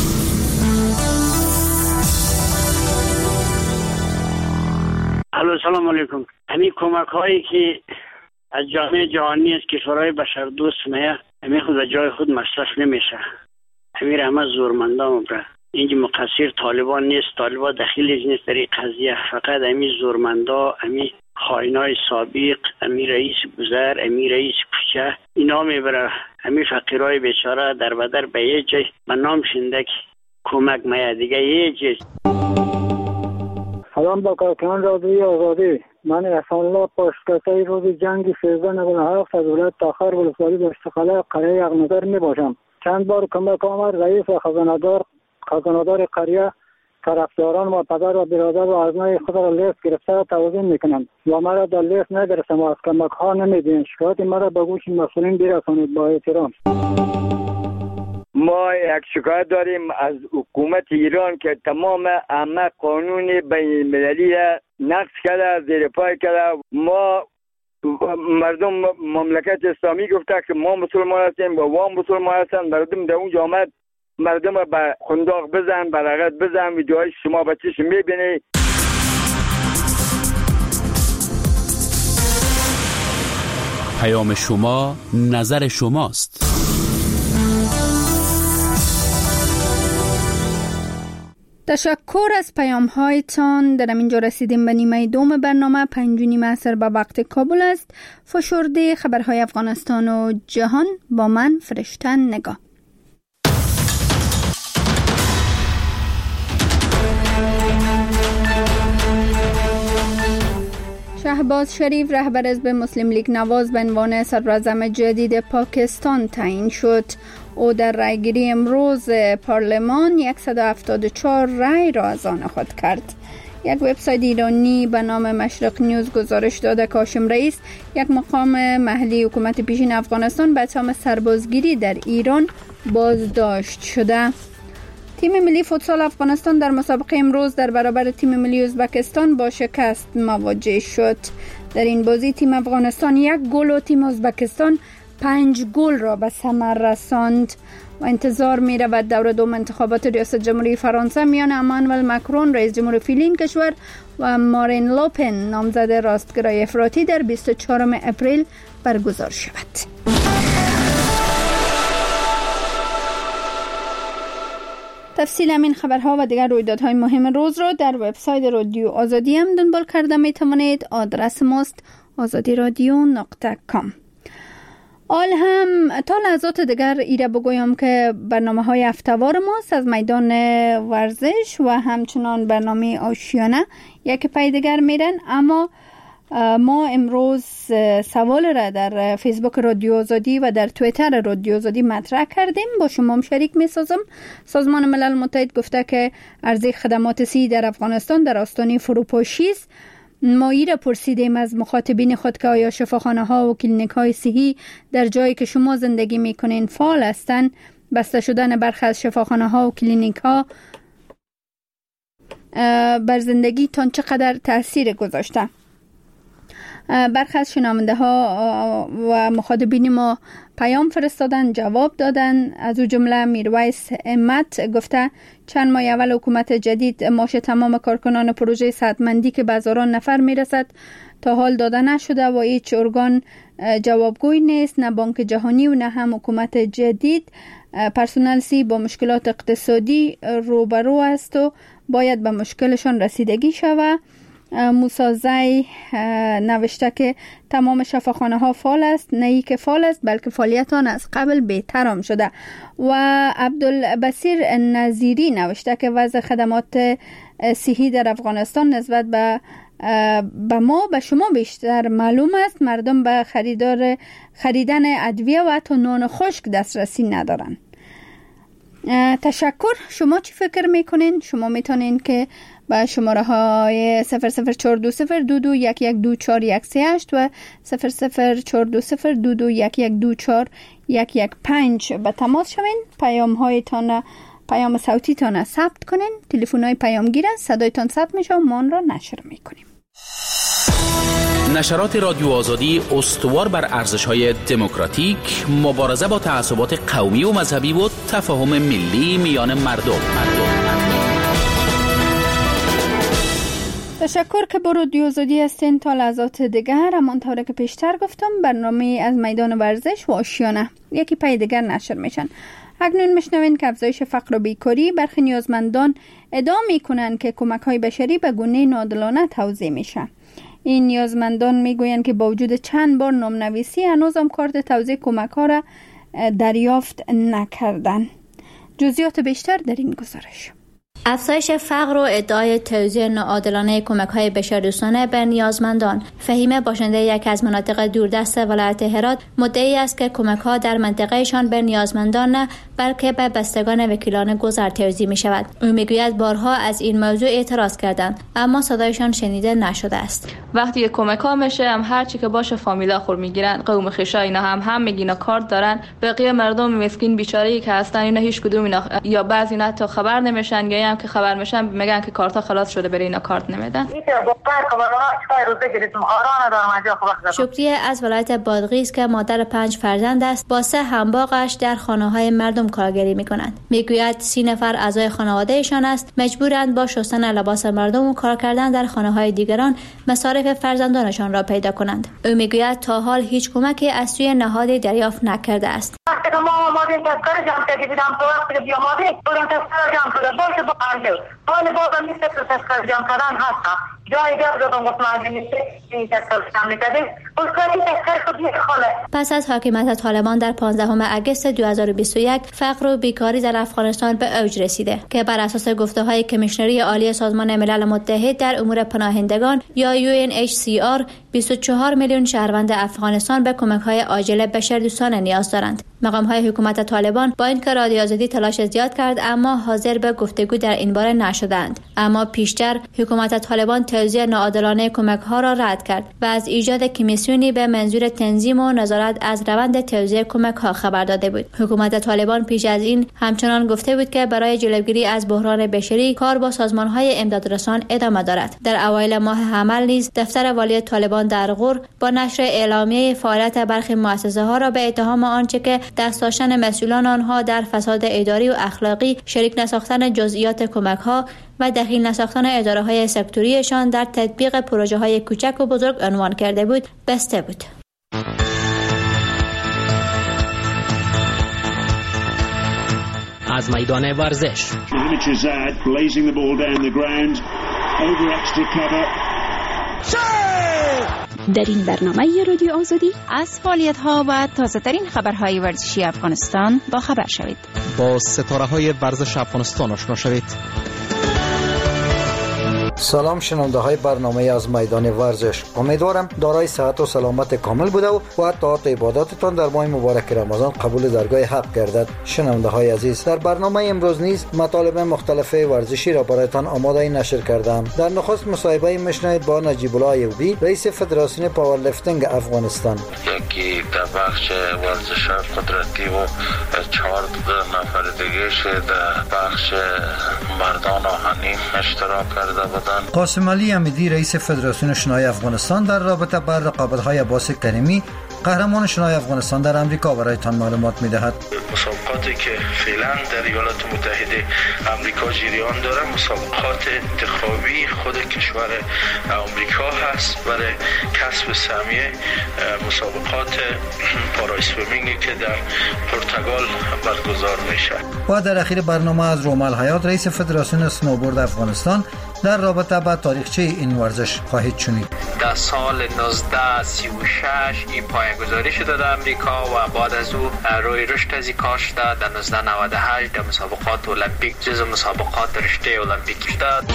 سلام علیکم. همین کمک هایی که از جامعه جهانی از کشورهای بشردوست میه همین خود به جای خود مصرف نمیشه. همین همه زورمندان بره. اینجا مقصر طالبان نیست، طالبان دخیلش نیست در این قضیه، فقط همین زورمندا، همین خائنای سابق، همین رئیس بزر، همین رئیس کوچه اینا میبره همین فقیرای بیچاره در بدر به یه جای به نام شندک کمک میه دیگه یه جای. سلام با کارکنان رادیوی آزادی. من احسان الله پاشکتای روز جنگ 1397 از ولایت تاخر ولسوالی بشتخاله قریه اغنظر می باشم. چند بار کمک آمد رئیس و خزانه‌دار قریه طرفداران و پدر و برادر و ازنای خود را لیست گرفته توضیح میکنند و مرا در لیست نگرفتم و از کمک ها نمیدین. شکایت مرا به گوش مسئولین برسانید با احترام. ما یک شکایت داریم از حکومت ایران که تمام همه قانون بین المللی نقض کرده، زیر پای کرده. ما مردم مملکت اسلامی گفته که ما مسلمان هستیم و وام مسلمان هستن. مردم در اونجا آمد مردم به خنداق بزن، به رغت بزن، ویدیوهای شما به چشم میبینی. پیام شما، نظر شماست. تشکر از پیام هایتان. در اینجا رسیدیم به نیمه دوم برنامه. 5:30 عصر به وقت کابل است. فشرده خبرهای افغانستان و جهان با من فرشته نگاه. شهباز شریف رهبر حزب مسلم لیگ نواز به عنوان صدراعظم جدید پاکستان تعیین شد. او در رایگیری امروز پارلمان 174 رای را از آن خود کرد. یک وبسایت ایرانی به نام مشرق نیوز گزارش داده که هاشم رئیس، یک مقام محلی حکومت پیشین افغانستان، به اتهام سربازگیری در ایران بازداشت شده. تیم ملی فوتسال افغانستان در مسابقه امروز در برابر تیم ملی ازبکستان با شکست مواجه شد. در این بازی تیم افغانستان 1 گل و تیم ازبکستان 5 گل را به ثمر رساند و انتظار می رود دور دوم انتخابات ریاست جمهوری فرانسه میان امانوئل مکرون رئیس جمهور فعلی این کشور و مارین لوپن نامزد راستگرای افراطی در 24 اپریل برگزار شود. تفصیل همین خبرها و دیگر رویدادهای مهم روز را در وبسایت رادیو آزادی هم دنبال کرده می توانید. آدرس ماست azadiradio.com. آل هم تا لحظات دیگر ایره بگویم که برنامه های هفته‌وار ماست از میدان ورزش و همچنان برنامه آشیانه یک پای دیگر میرن. اما ما امروز سوال را در فیسبوک رادیو آزادی و در توییتر رادیو آزادی مطرح کردیم، با شما هم شریک می سازم. سازمان ملل متحد گفته که عرضه خدمات صحی در افغانستان در آستانه فروپاشی است. ما ای را پرسیدیم از مخاطبین خود که آیا شفاخانه ها و کلینیک های صحی در جایی که شما زندگی می کنین فعال هستند. بسته شدن برخی از شفاخانه ها و کلینیک ها بر زندگی تان چقدر تاثیر گذاشته؟ برخی از شنونده ها و مخاطبین ما پیام فرستادن، جواب دادن. از او جمله میرویس امت گفته چند ماه اول حکومت جدید معاش تمام کارکنان پروژه صحتمندی که به هزاران نفر میرسد تا حال داده نشده و هیچ ارگان جوابگوی نیست، نه بانک جهانی و نه هم حکومت جدید. پرسنل سی با مشکلات اقتصادی روبرو است و باید به مشکلشان رسیدگی شود. موسازی نوشته که تمام شفاخانه ها فعال است، نه ای که فعال است بلکه فعالیت آن از قبل بهتر هم شده. و عبدالبصیر نظیری نوشته که وضع خدمات صحی در افغانستان نسبت به شما بیشتر معلوم است. مردم به خریدن ادویه و حتی نان خشک دسترسی ندارن. تشکر. شما چی فکر میکنین؟ شما میتونین که با شماره های 0042022112413 و 0042022112415 به تماس شوین. پیام صوتی تان ثبت کنین. تلفن های پیامگیر صدایتان ثبت میشه و ما آن را نشر میکنیم. نشرات رادیو آزادی استوار بر ارزش‌های دموکراتیک، مبارزه با تعصبات قومی و مذهبی و تفاهم ملی میان مردم. تشکر که با رادیو آزادی هستین. تا لحظات دیگر همانطور که پیشتر گفتم برنامه از میدان ورزش و آشیانه یکی پای دیگر نشر میشن. اکنون میشنوین که افزایش فقر و بیکاری برخی نیازمندان ادعا میکنن که کمک‌های بشری به گونه ناعادلانه توزیع میشه. این نیازمندان میگویند که با وجود چند بار نامنویسی هنوز هم کارت توزیع کمک‌ها را دریافت نکردن. جزئیات بیشتر در این گزارش. افزایش فقر و ادعای توزیع ناعادلانه کمک‌های بشردوستانه به نیازمندان. فهیم باشنده یک از مناطق دوردست ولایت هرات مدعی است که کمک‌ها در منطقهشان به نیازمندان نه بلکه به بستگان وکیلان گذر توزیع می‌شود. او میگوید بارها از این موضوع اعتراض کردند اما صدایشان شنیده نشده است. وقتی کمک‌ها میشه هم هر چی که باشه فامیلا خور میگیرن، قوم خویشا اینا هم میگینا کارت دارن، بقیه مردم مسکین بیچاره‌ای که هستن اینا هیچ کدوم اینا یا بعضی نه تا خبر نمیشن یا هم که خبر میشن میگن که کارتا خلاص شده برای اینا کارت نمیدن. شکریه از ولایت بادغیس که مادر 5 فرزند است با 3 همباغش در خانه‌های مردم کارگری میکنند. میگوید 30 نفر اعضای خانوادهشان است مجبورند با شستن لباس مردم و کار کردن در خانه‌های دیگران مصارف فرزندانشان را پیدا کنند. او میگوید تا حال هیچ کمکی از سوی نهادی دریافت نکرده است. پس از حاکمیت طالبان در 15 اگست 2021 فقر و بیکاری در افغانستان به اوج رسیده که بر اساس گفته‌های کمیشنری عالی سازمان ملل متحد در امور پناهندگان یا UNHCR 24 میلیون شهروند افغانستان به کمک‌های عاجل بشردوستانه نیاز دارند. مقام‌های حکومت طالبان با اینکه رادیو آزادی تلاش زیاد کرد اما حاضر به گفتگو در این باره نشدند. اما پیشتر حکومت طالبان توزیع ناعادلانه کمک‌ها را رد کرد و از ایجاد کمیسیونی به منظور تنظیم و نظارت از روند توزیع کمک‌ها خبر داده بود. حکومت طالبان پیش از این همچنان گفته بود که برای جلوگیری از بحران بشری کار با سازمان‌های امدادرسان ادامه دارد. در اوایل ماه حمل نیز دفتر والی طالبان در غور با نشر اعلامیه فعالیت برخی مؤسسه‌ها را به اتهام آنچه که دست داشتن مسئولان آنها در فساد اداری و اخلاقی، شریک نساختن جزئیات کمک‌ها و دخیل نساختن اداره‌های سکتوریشان در تطبیق پروژه‌های کوچک و بزرگ عنوان کرده بود بسته بود. از میدان ورزش در این برنامه رادیو آزادی از فعالیت‌ها و تازه‌ترین خبرهای ورزشی افغانستان با خبر شوید. با ستاره‌های ورزش افغانستان آشنا شوید. سلام شنونده های برنامه از میدان ورزش. امیدوارم دارای صحت و سلامت کامل بوده و طاعت عباداتتان در ماه مبارک رمضان قبول درگاه حق گردد. شنونده های عزیز، در برنامه امروز نیز مطالب مختلف ورزشی را برایتان آماده نشر کردم. در نخست مصاحبه میشنوید با نجیب الله ایوبی، رئیس فدراسیون پاورلیفتینگ افغانستان. یکی در بخش ورزش قدرتی و 4 نفر دیگه در بخش مردان آهنین اشتراک کرده بودند. قاسم علی امیدی، رئیس فدراسیون شنای افغانستان، در رابطه با رقابت‌های عباس کریمی، قهرمان شنای افغانستان در امریکا برایتان معلومات می‌دهد. مسابقاتی که فعلا در ایالات متحده آمریکا جریان داره مسابقات انتخابی خود کشور آمریکا هست برای کسب سهمیه مسابقات پاراسویمینگی که در پرتغال برگزار میشه. و در اخیر برنامه از رومال حیات، رئیس فدراسیون سنوبورد افغانستان، در رابطه با تاریخچه این ورزش خواهید شنید. در سال 1936 این پایه‌گذاری شده در امریکا و بعد از او روی رشد از این کار شده. در 1998 در مسابقات المپیک جزو مسابقات رشته المپیک شده.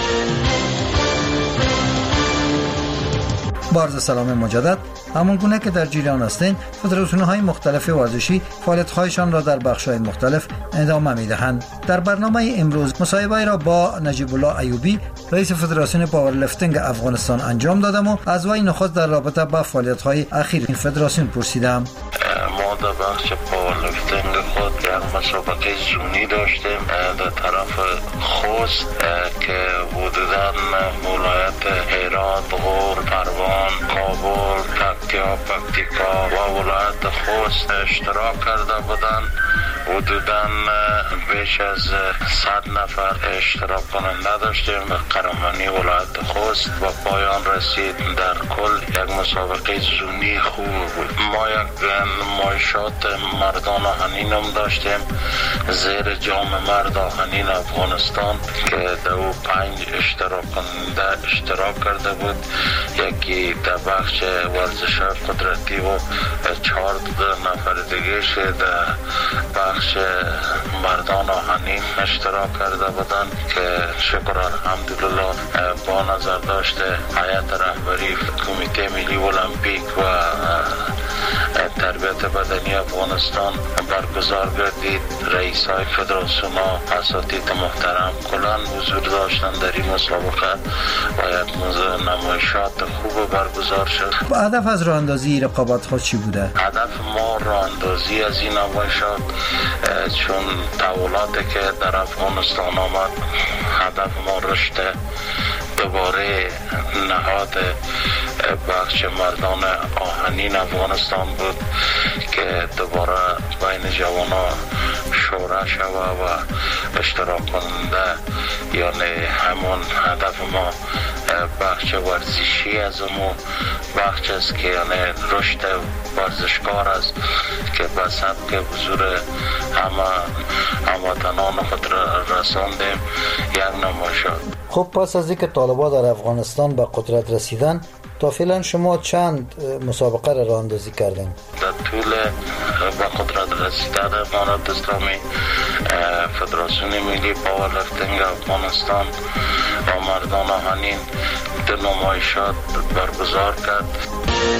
بارز سلام مجدد. همون گونه که در جریان هستین، فدراسیون‌های مختلف ورزشی فعالیت‌هایشان را در بخش‌های مختلف ادامه می‌دهند. در برنامه امروز مصاحبه را با نجیب الله ایوبی، رئیس فدراسیون پاورلیفتینگ افغانستان انجام دادم و از وی نخست در رابطه با فعالیت‌های اخیر این فدراسیون پرسیدم. ما در بخش پاورلیفتینگ خود یک مسابقه زونی داشتیم در طرف خوست که حدوداً ولایت هرات، غور، پروان، کابل، پکتیکا و ولایت خوست اشتراک کرده بودند. حدوداً بیش از 100 نفر اشتراک کننده داشتیم و قهرمانی ولایت خوست و پایان رسید. در کل یک مسابقه زونی خوب بود. ما یک نمایشات مردان آهنین هم داشتیم زیر جام مرد آهنین افغانستان که در او 5 اشتراک کننده اشتراک کرده بود. یکی در بخش ورزش قدرتی و 4 نفر دیگه در بخش مردان آهنین اشتراک کرده بودند که شکر الحمدلله با نظر داشته هیئت رهبری کمیته ملی المپیک و تربیت بدنی افغانستان برگزار گردید. رئیس های فدراسیون ها، اساتید محترم کلان حضور داشتن در این مسابقه و یک نمایشات خوب برگزار شد. هدف از راه اندازی رقابت ها چی بوده؟ هدف ما راه اندازی از این نمایشات چون تحولاتی که در افغانستان آمد، هدف ما رشد دوباره نهاد بخش مردان آهنین افغانستان بود که دوباره بین جوانا شورا شوه و اشتراک کننده، یعنی همون هدف ما بخش ورزشی از امو بخش است که یعنی رشد ورزشکار است که به سبک حضور همه هموطنان خود رساندیم یک نمایشات. خب پس از اینکه طالبان در افغانستان به قدرت رسیدن تا فعلا شما چند مسابقه را راه اندازی کردین؟ در طول به قدرت رسیدن امارات اسلامی فدراسیون ملی پاورلیفتینگ افغانستان و مردان آهنین 2 نمایشات برگزار کرد.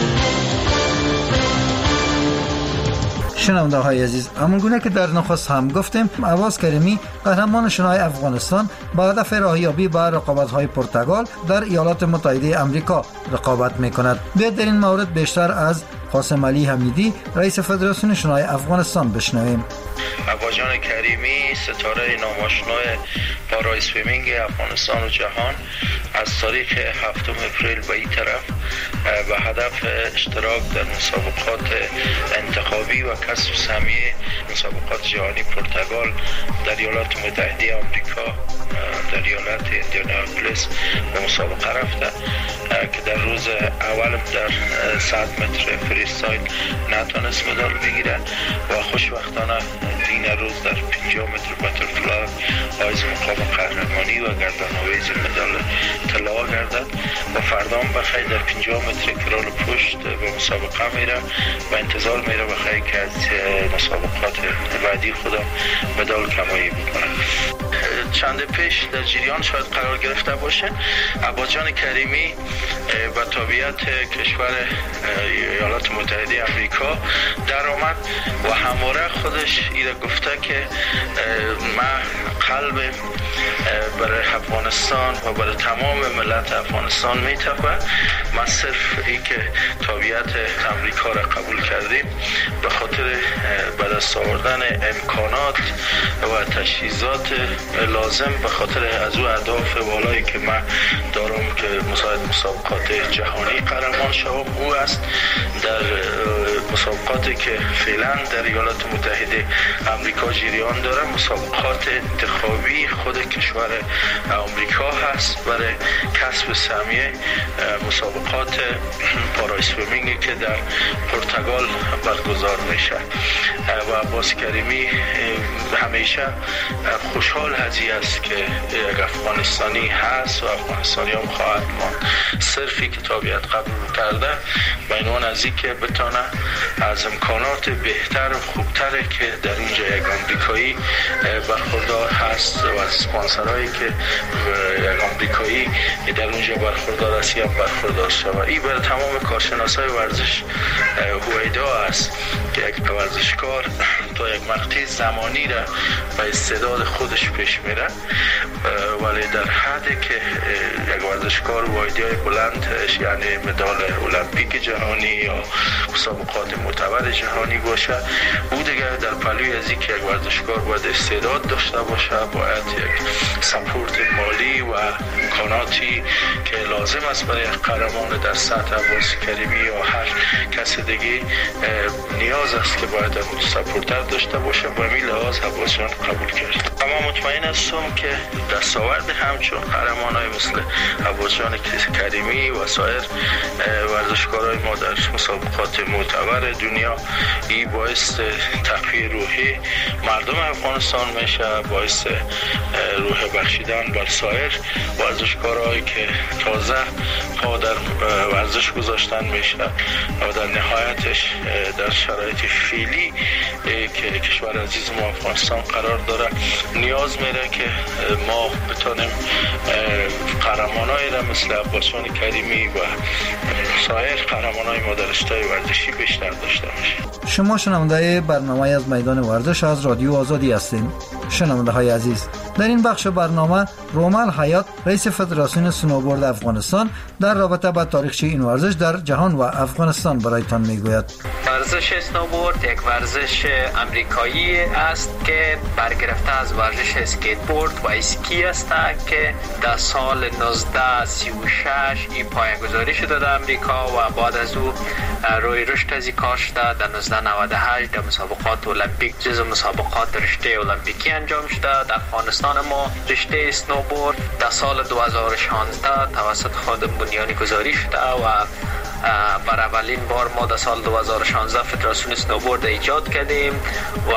شنونده های عزیز، همونگونه که در نخست هم گفتیم، عباس کریمی قهرمان شنای افغانستان با هدف راهیابی به رقابت های پرتغال در ایالات متحده آمریکا رقابت میکند. بیاید در این مورد بیشتر از قاسم علی حمیدی رئیس فدراسیون شنای افغانستان بشنویم. عباسجان کریمی ستاره نامآشنای پارا اسویمینگ افغانستان و جهان از تاریخ 7 اپریل به این طرف به هدف اشتراک در مسابقات انتخابی و کسب سهمیه مسابقات جهانی پرتغال در ایالات متحده آمریکا در ایالت ایندیاناپولیس به مسابقه رفته که در روز اول در 100 متر فریستایل نتونست مدال بگیره و خوشبختانه این روز در 50 متر باترفلای حائز مقام قهرمانی و گردن‌آویز مدال طلا گردد و فردا بخیر در 50 متر کرال پشت به مسابقه میره و انتظار میره بخیر که از مسابقات بعدی خودم مدال کمایی بکنه. چند پیش در جریان شاید قرار گرفته باشه، عباسجان کریمی با تابعیت کشور ایالات متحده آمریکا در آمد و همواره خودش ایره گفته که من قلب برای افغانستان و برای تمام ملت افغانستان میتپه. ما صرف این که تابعیت امریکا را قبول کردیم به خاطر به دست آوردن امکانات و تجهیزات لازم به خاطر از او اهداف والایی که من دارم که مسابقات جهانی قهرمان شوم او است. در مسابقاتی که فعلا در ایالات متحده آمریکا جریان داره مسابقات انتخابی خود کشور آمریکا هست برای کسب سهمیه مسابقات پارا اسویمینگ که در پرتغال برگزار میشه و عباس کریمی همیشه خوشحال هزی است که یک افغانستانی هست و افغانستانی هم خواهد ماند. صرفی که تابعیت قبول کرده به عنوان از این که بتانه از امکانات بهتر و خوبتر که در اونجا یک آمریکایی برخوردار هست و از اسپانسرهایی که یک آمریکایی در اونجا برخوردار است یا برخوردار شود. این برای تمام کارشناسای ورزش هویدا است که یک ورزشکار تا یک مقطع زمانی را به استعداد خودش پیش میره ولی در حدی که یک ورزشکار وایدیای بلندش یعنی مدال المپیک جهانی یا مسابقات معتبر جهانی باشه او دیگه در پلوی از اینکه یک ورزشکار باید استعداد داشته باشه باید یک سپورت مالی و امکاناتی که لازم است برای قهرمان در سطح عباس کریمی یا هر کس دیگه نیاز است که باید سپورتر داشته باشه و همین لحاظ عباسجان قبول کرد. اما مطمئن هستم که دستاورد همچون قهرمانای مثل عباسجان کریمی جهانی و سایر ورزشکارای ما در مسابقات معتبر دنیا. این باعث تقویت روحی مردم افغانستان میشه، باعث روح بخشیدن بر سایر ورزشکارایی که تازه پا در ورزش گذاشتن میشه و در نهایتش در شرایط فعلی که کشور عزیز ما افغانستان قرار داره نیاز میره که ما بتونیم قهرمانایی را مثل عباسان کریمی و سایر قهرمانای ما در رشته ورزشی بیشتر داشته باشیم. شما شنونده برنامه از میدان ورزش از رادیو آزادی هستین. شنونده های عزیز، در این بخش برنامه رومل حیات رئیس فدراسیون سنوبورد افغانستان در رابطه با تاریخچه این ورزش در جهان و افغانستان برایتان میگوید. ورزش اسنوبورد یک ورزش امریکایی است که برگرفته از ورزش اسکیتبورد و اسکی است که در سال 1936 این پایه‌گذاری شده در امریکا و بعد از او روی رشد از کار شده. در 1998 در مسابقات المپیک جزو مسابقات رشته المپیکی انجام شده. در افغانستان ما رشته اسنوبورد در سال 2016 توسط خادم بنیانی گذاری شده و بر اولین بار ما در سال 2016 فدراسیون اسنوبورد ایجاد کردیم و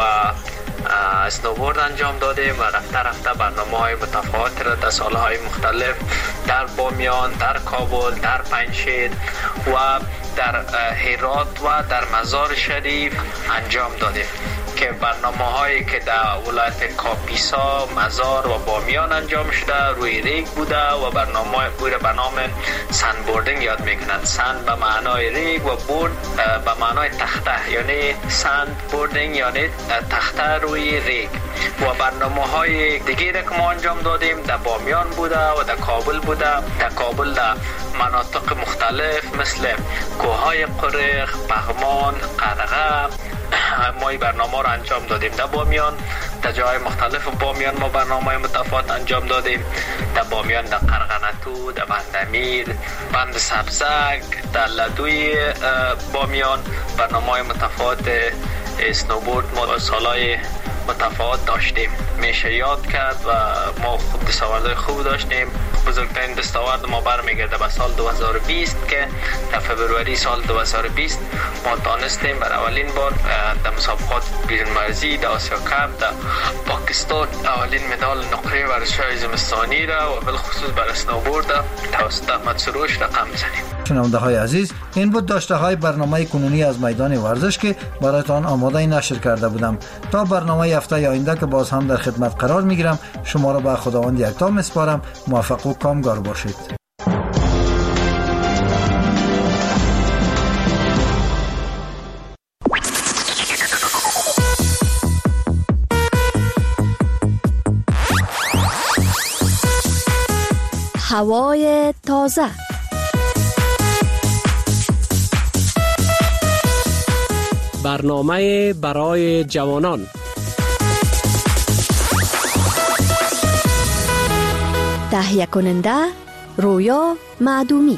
اسنوبورد انجام دادیم و رفته برنامه‌های متفاوت را در سالهای مختلف در بامیان، در کابل، در پنجشیر و در هرات و در مزار شریف انجام دادیم که برنامه‌هایی که در ولایت کاپیسا، مزار و بامیان انجام شده روی ریگ بوده و برنامه بوده به نام سند بوردینگ یاد میکنند. سند به معنای ریگ و بورد به معنای تخته، یعنی سند بوردینگ یعنی تخته روی ریگ. و برنامه‌های دیگه که ما انجام دادیم در بامیان بوده و در کابل بوده. در کابل در مناطق مختلف مثل کوههای قرق، پغمان، قرغه ما این برنامه رو انجام دادیم. در بامیان در جای مختلف بامیان ما برنامه متفاوت انجام دادیم. در بامیان در قرغنتو، در بندمیر، بند سبزک، در لدوی بامیان برنامه متفاوت اسنوبورد ما سالهای متفاوت داشتیم. میشه یاد کرد و ما خود دستاوردهای خوب داشتیم. بزرگترین دستاورد ما برمیگرده به سال 2020 که در فبروری سال 2020 ما تانستیم بر اولین بار در مسابقات بیرون‌مرزی در آسیا کپ در پاکستان اولین مدال نقره ورزش‌های زمستانی را و بالخصوص بر اسنوبورد توسط احمد سروش رقم زدیم. شنونده های عزیز، این بود داشته های برنامه کنونی از میدان ورزش که برایتان آماده نشر کرده بودم. تا برنامه هفته آینده که باز هم در خدمت قرار میگیرم، شما را به خداوند یکتا میسپارم. موفق و کامگار باشید. هوای تازه، برنامه برای جوانان، تهیه کننده رویا معدومی.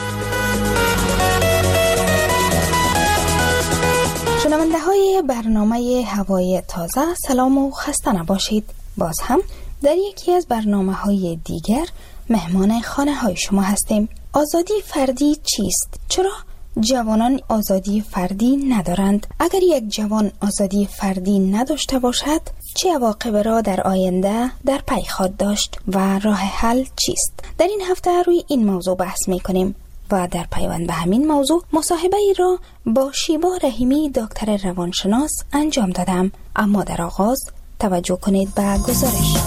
شنونده های برنامه هوای تازه، سلام و خسته نباشید. باز هم در یکی از برنامه های دیگر مهمان خانه های شما هستیم. آزادی فردی چیست؟ چرا جوانان آزادی فردی ندارند؟ اگر یک جوان آزادی فردی نداشته باشد چه عواقب را در آینده در پی خواهد داشت و راه حل چیست؟ در این هفته روی این موضوع بحث می کنیم و در پیوند به همین موضوع مصاحبه ای را با شیبا رحیمی دکتر روانشناس انجام دادم. اما در آغاز توجه کنید به گزارش.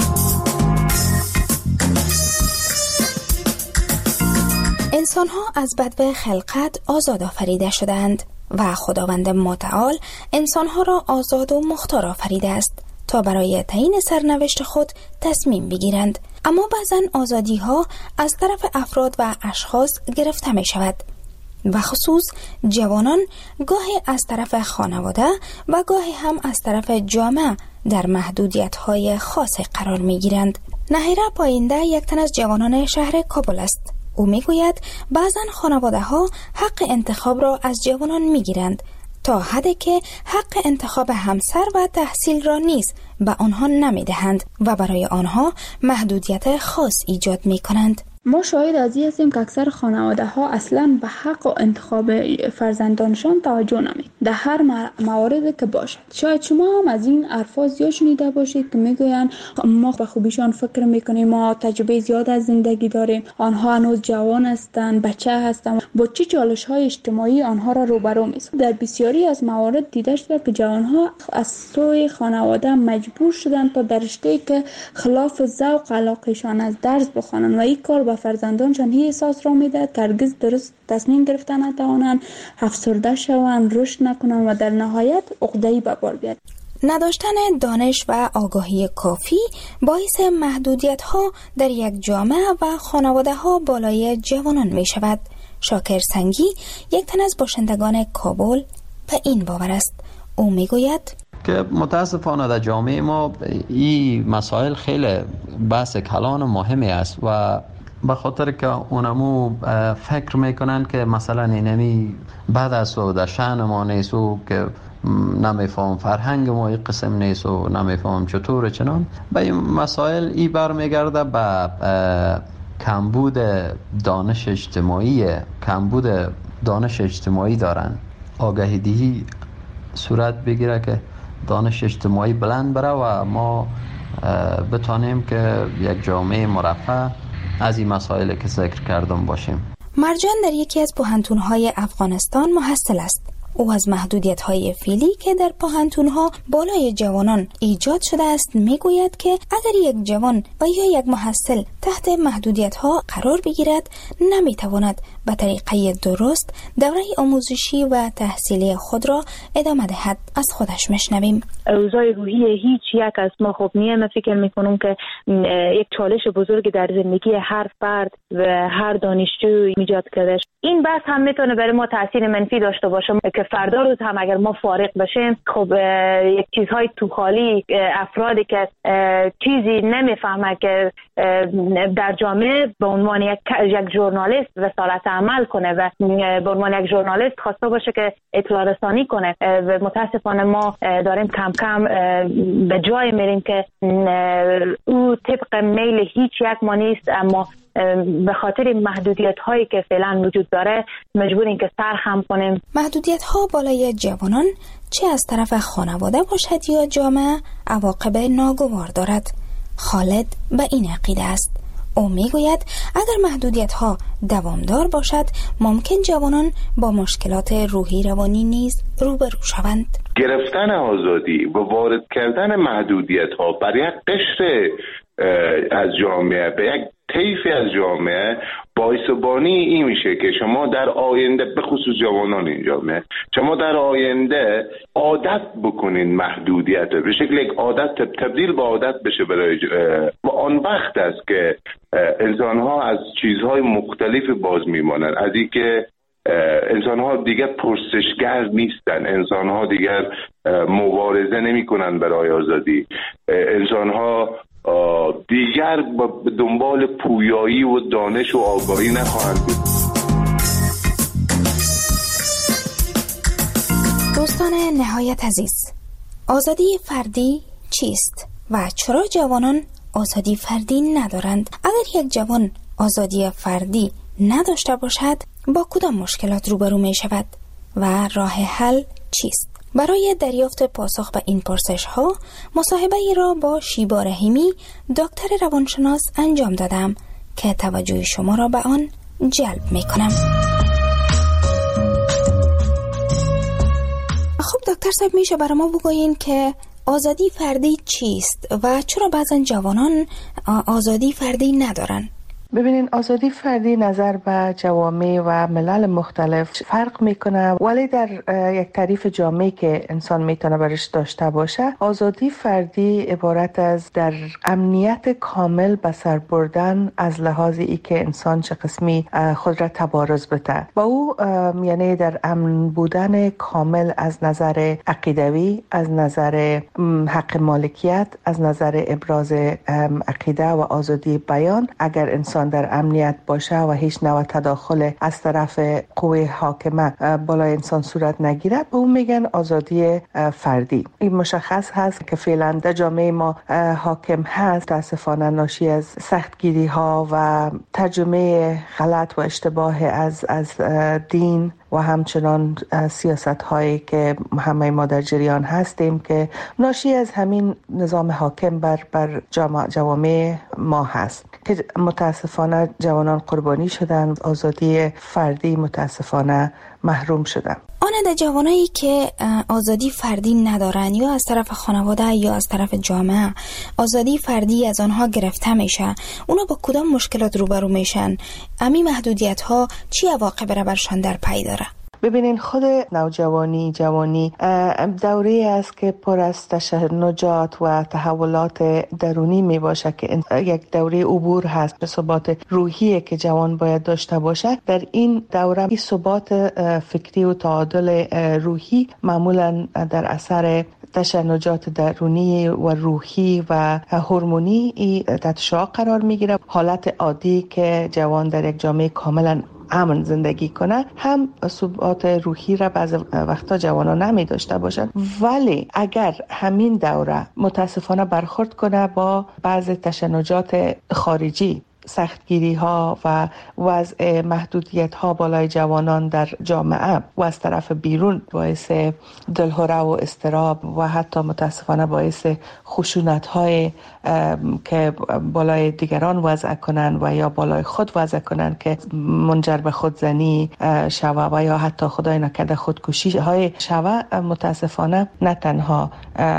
انسان‌ها از بدو خلقت آزاد آفریده شدند و خداوند متعال انسان‌ها را آزاد و مختار آفریده است تا برای تعیین سرنوشت خود تصمیم بگیرند. اما بعضن آزادی‌ها از طرف افراد و اشخاص گرفته می شود و خصوص جوانان گاهی از طرف خانواده و گاهی هم از طرف جامعه در محدودیت‌های خاص قرار می‌گیرند. نهیره پاینده یک تن از جوانان شهر کابل است. او میگوید بعضن خانواده‌ها حق انتخاب را از جوانان می‌گیرند تا حدی که حق انتخاب همسر و تحصیل را نیز به آنها نمی‌دهند و برای آنها محدودیت خاص ایجاد می‌کنند. ما شاهد از این هستیم که اکثر خانواده ها اصلا به حق و انتخاب فرزندانشان توجه نمی در هر موارد که باشد. شاید شما هم از این الفاظ زیاد شنیده باشید که میگویند ما به خوبیشان فکر میکنیم، ما تجربه زیاد از زندگی داریم، آنها هنوز جوان هستند، بچه هستند. با چه چالش های اجتماعی آنها را روبرو می‌سازد. در بسیاری از موارد دیده شده که جوانها از سوی خانواده مجبور شدند تا در رشته‌ای که خلاف ذوق علاقهشان از درس بخوانند و این کار به فرزندانشان این احساس را میدهد که هرگز درست تصمیم گرفتن نتوانند، افسرده شوند، رشد نکنند و در نهایت عقده‌ای به بار بیاید. نداشتن دانش و آگاهی کافی باعث محدودیت‌ها در یک جامعه و خانواده‌ها بالای جوانان می‌شود. شاکر سنگی، یک تن از باشندگان کابل، به این باور است. او میگوید که متاسفانه در جامعه ما این مسائل خیلی بحث کلان و مهمی است و به خاطر که اونمو فکر میکنن که مثلا اینمی بعد از و در شأن ما نیست و که نمیفهم فرهنگ ما این قسم نیست و نمیفهم چطور چنان به این مسائل ای برمیگرده به کمبود دانش اجتماعی دارن. آگاهی دهی صورت بگیره که دانش اجتماعی بلند بره و ما بتانیم که یک جامعه مرفه از این مسائلی که ذکر کردم باشیم. مرجان در یکی از پوهنتون‌های افغانستان محصل است. او از محدودیت‌های فعلی که در پوهنتون‌ها بالای جوانان ایجاد شده است میگوید که اگر یک جوان و یا یک محصل تحت محدودیت‌ها قرار بگیرد نمیتواند به طریقه درست دوره آموزشی و تحصیلی خود را ادامه دهد. از خودش میشنویم. اوضاع روحی هیچ یک از ما خوب نیست. من فکر میکنم که یک چالش بزرگ در زندگی هر فرد و هر دانشجو ایجاد کرده. این بحث هم میتونه برای ما تاثیر منفی داشته باشه که فردا روز هم اگر ما فارغ بشیم خب یک چیزهای تو خالی، افرادی که چیزی نمیفهمه که در جامعه به عنوان یک ژورنالیست رسالت عمل کنه و به عنوان یک ژورنالیست خواسته باشه که اطلاع رسانی کنه و متاسفانه ما داریم کم کم به جای میریم که او طبق میل هیچ یک ما نیست، اما به خاطر محدودیت هایی که فعلا وجود داره مجبوریم که سرخم کنیم. محدودیت ها بالای جوانان چه از طرف خانواده باشد یا جامعه عواقب ناگوار دارد. خالد به این عقیده است. او میگوید اگر محدودیت ها دوامدار باشد ممکن جوانان با مشکلات روحی روانی نیز روبرو شوند. گرفتن آزادی و وارد کردن محدودیت ها بر یک قشر از جامعه به یک طیفی از جامعه باعث بانی این میشه که شما در آینده به خصوص جوانان این جامعه شما در آینده عادت بکنین محدودیت به شکل یک عادت تبدیل به عادت بشه برای و آن وقت است که انسان ها از چیزهای مختلف باز میمانند. از این که انسان ها دیگر پرسشگر نیستن، انسان ها دیگر مبارزه نمی کنن برای آزادی، انسان ها دیگر به دنبال پویایی و دانش و آگاهی نخواهند بود. دوستان نهایت عزیز، آزادی فردی چیست و چرا جوانان آزادی فردی ندارند؟ اگر یک جوان آزادی فردی نداشته باشد با کدام مشکلات روبرو می شود و راه حل چیست؟ برای دریافت پاسخ به این پرسش ها مصاحبه ای را با شیبا رحیمی دکتر روانشناس انجام دادم که توجه شما را به آن جلب می کنم. خب دکتر صاحب، میشه برای ما بگویین که آزادی فردی چیست و چرا بعضا جوانان آزادی فردی ندارن؟ ببینین، آزادی فردی نظر به جوامع و ملل مختلف فرق میکنه، ولی در یک تعریف جامعی که انسان میتونه برش داشته باشه، آزادی فردی عبارت از در امنیت کامل به سر بردن از لحاظ ای که انسان چه قسمی خود را تبارز بده و او یعنی در امن بودن کامل از نظر عقیدوی، از نظر حق مالکیت، از نظر ابراز عقیده و آزادی بیان. اگر انسان انسان در امنیت باشه و هیچ نوع تداخل از طرف قوه حاکمه بالای انسان صورت نگیره، به اون میگن آزادی فردی. این مشخص هست که فعلا در جامعه ما حاکم هست متاسفانه ناشی از سختگیری ها و ترجمه غلط و اشتباه از دین و همچنان سیاست هایی که همه ما در جریان هستیم که ناشی از همین نظام حاکم بر جوامع ما هست که متاسفانه جوانان قربانی شدن، آزادی فردی متاسفانه محروم شدن. آن جوانایی که آزادی فردی ندارن یا از طرف خانواده یا از طرف جامعه آزادی فردی از آنها گرفته میشه، اونا با کدام مشکلات روبرو میشن؟ امی محدودیت ها چی عواقب را برشان در پی داره؟ ببینین خود نوجوانی جوانی دوره است که پر از تشنجات و تحولات درونی می باشه که یک دوره عبور هست به ثبات روحی که جوان باید داشته باشه. در این دوره این ثبات فکری و تعادل روحی معمولا در اثر تشنجات درونی و روحی و هورمونی تحت شعاع قرار میگیره. حالت عادی که جوان در یک جامعه کاملا امن زندگی کنه هم ثبات روحی را بعض وقتا جوانان نمی داشته باشند، ولی اگر همین دوره متاسفانه برخورد کنه با بعض تشنجات خارجی، سختگیری ها و وضع محدودیت ها بالای جوانان در جامعه و از طرف بیرون باعث دلهره و اضطراب و حتی متاسفانه باعث خشونت های که بالای دیگران وضع کنن و یا بالای خود وضع کنن که منجر به خودزنی شوه و یا حتی خدای نکرده خودکشی های شوه، متاسفانه نه تنها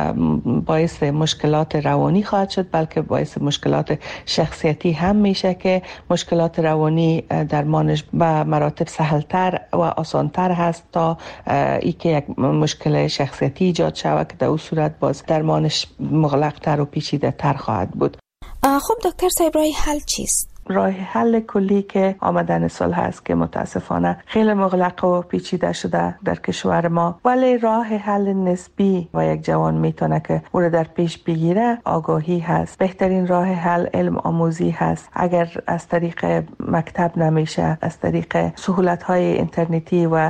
باعث مشکلات روانی خواهد شد بلکه باعث مشکلات شخصیتی هم میشه که مشکلات روانی درمانش به مراتب سهلتر و آسانتر هست تا ای که یک مشکل شخصیتی ایجاد شود که در اون صورت باز درمانش مغلق‌تر و پیچیده‌تر خواهد بود. خب دکتر صاحب راه حل چیست؟ راه حل کلی که آمدن سال هست که متاسفانه خیلی مغلق و پیچیده شده در کشور ما، ولی راه حل نسبی و یک جوان میتونه که او رو در پیش بگیره آگاهی هست. بهترین راه حل علم آموزی هست. اگر از طریق مکتب نمیشه، از طریق سهولت‌های اینترنتی و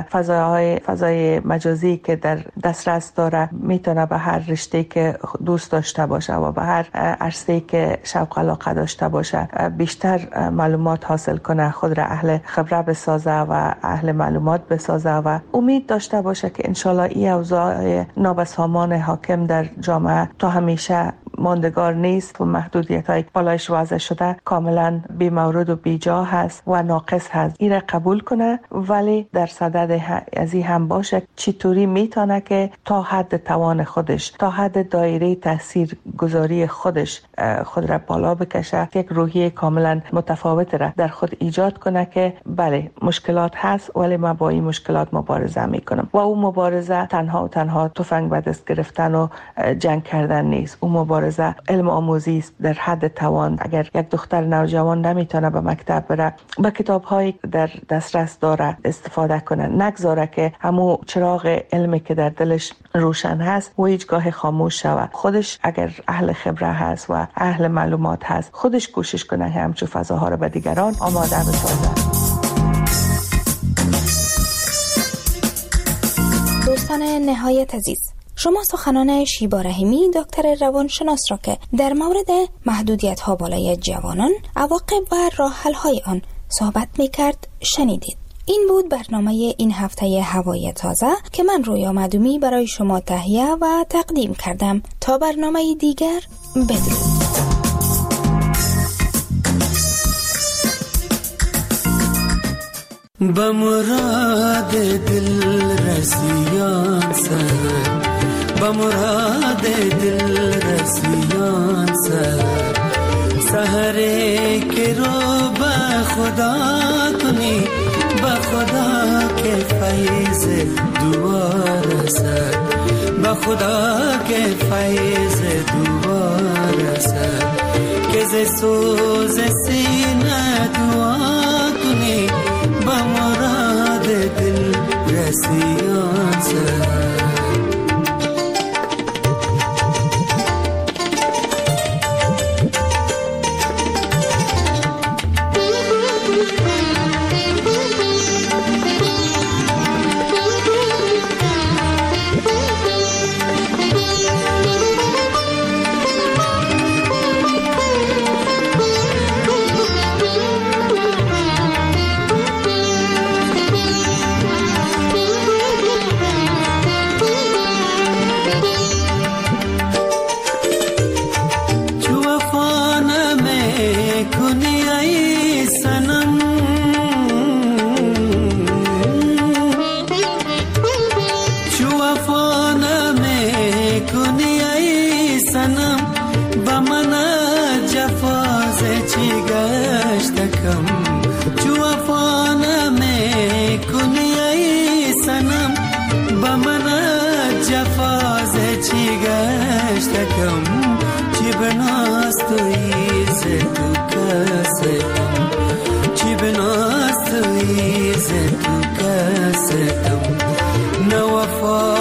فضای مجازی که در دسترس داره میتونه به هر رشته که دوست داشته باشه و به هر عرصه‌ای که شوق علاقه داشته باشه بیشتر معلومات حاصل کنه، خود را اهل خبره بسازه و اهل معلومات بسازه و امید داشته باشه که انشالله این اوضاع نابسامان حاکم در جامعه تا همیشه ماندگار نیست و محدودیت‌های بالایش وضع شده کاملا بی مورد و بی جا هست و ناقص هست. این را قبول کنه، ولی در صدد از این هم باشه چطوری میتونه که تا حد توان خودش، تا حد دایره تاثیر گذاری خودش خود را بالا بکشه، یک روحیه کاملا متفاوت را در خود ایجاد کنه که بله مشکلات هست ولی من با این مشکلات مبارزه میکنم. و اون مبارزه تنها تفنگ به دست گرفتن و جنگ کردن نیست. اون مبارزه علم آموزی است در حد توان. اگر یک دختر نوجوان نمیتونه به مکتب بره، با کتاب‌هایی در دسترس داره استفاده کنه، نگذاره که همو چراغ علمی که در دلش روشن هست و هیچگاه خاموش شود. خودش اگر اهل خبره هست و اهل معلومات هست، خودش کوشش کنه همچو فضاها رو به دیگران آماده بسازه. دوستان نهایت عزیز، شما سخنان شیبا رحیمی دکتر روانشناس را که در مورد محدودیت ها بالای جوانان، عواقب و راه حل های آن صحبت میکرد شنیدید. این بود برنامه این هفته هوای تازه که من رویا معدومی برای شما تهیه و تقدیم کردم. تا برنامه دیگر، بدرود. به مراد دل رسیان سر، به مراد دل رسیان سر، سحره که رو به خدا کنی، به خدا که فیض دوار سر، به خدا که فیض دوار سر، که ز سوز سینه دعا کنی، به مراد دل رسیان سر. گشتکم چی بناستوی ز تو کستم چی بناستوی ز تو کستم نه وفا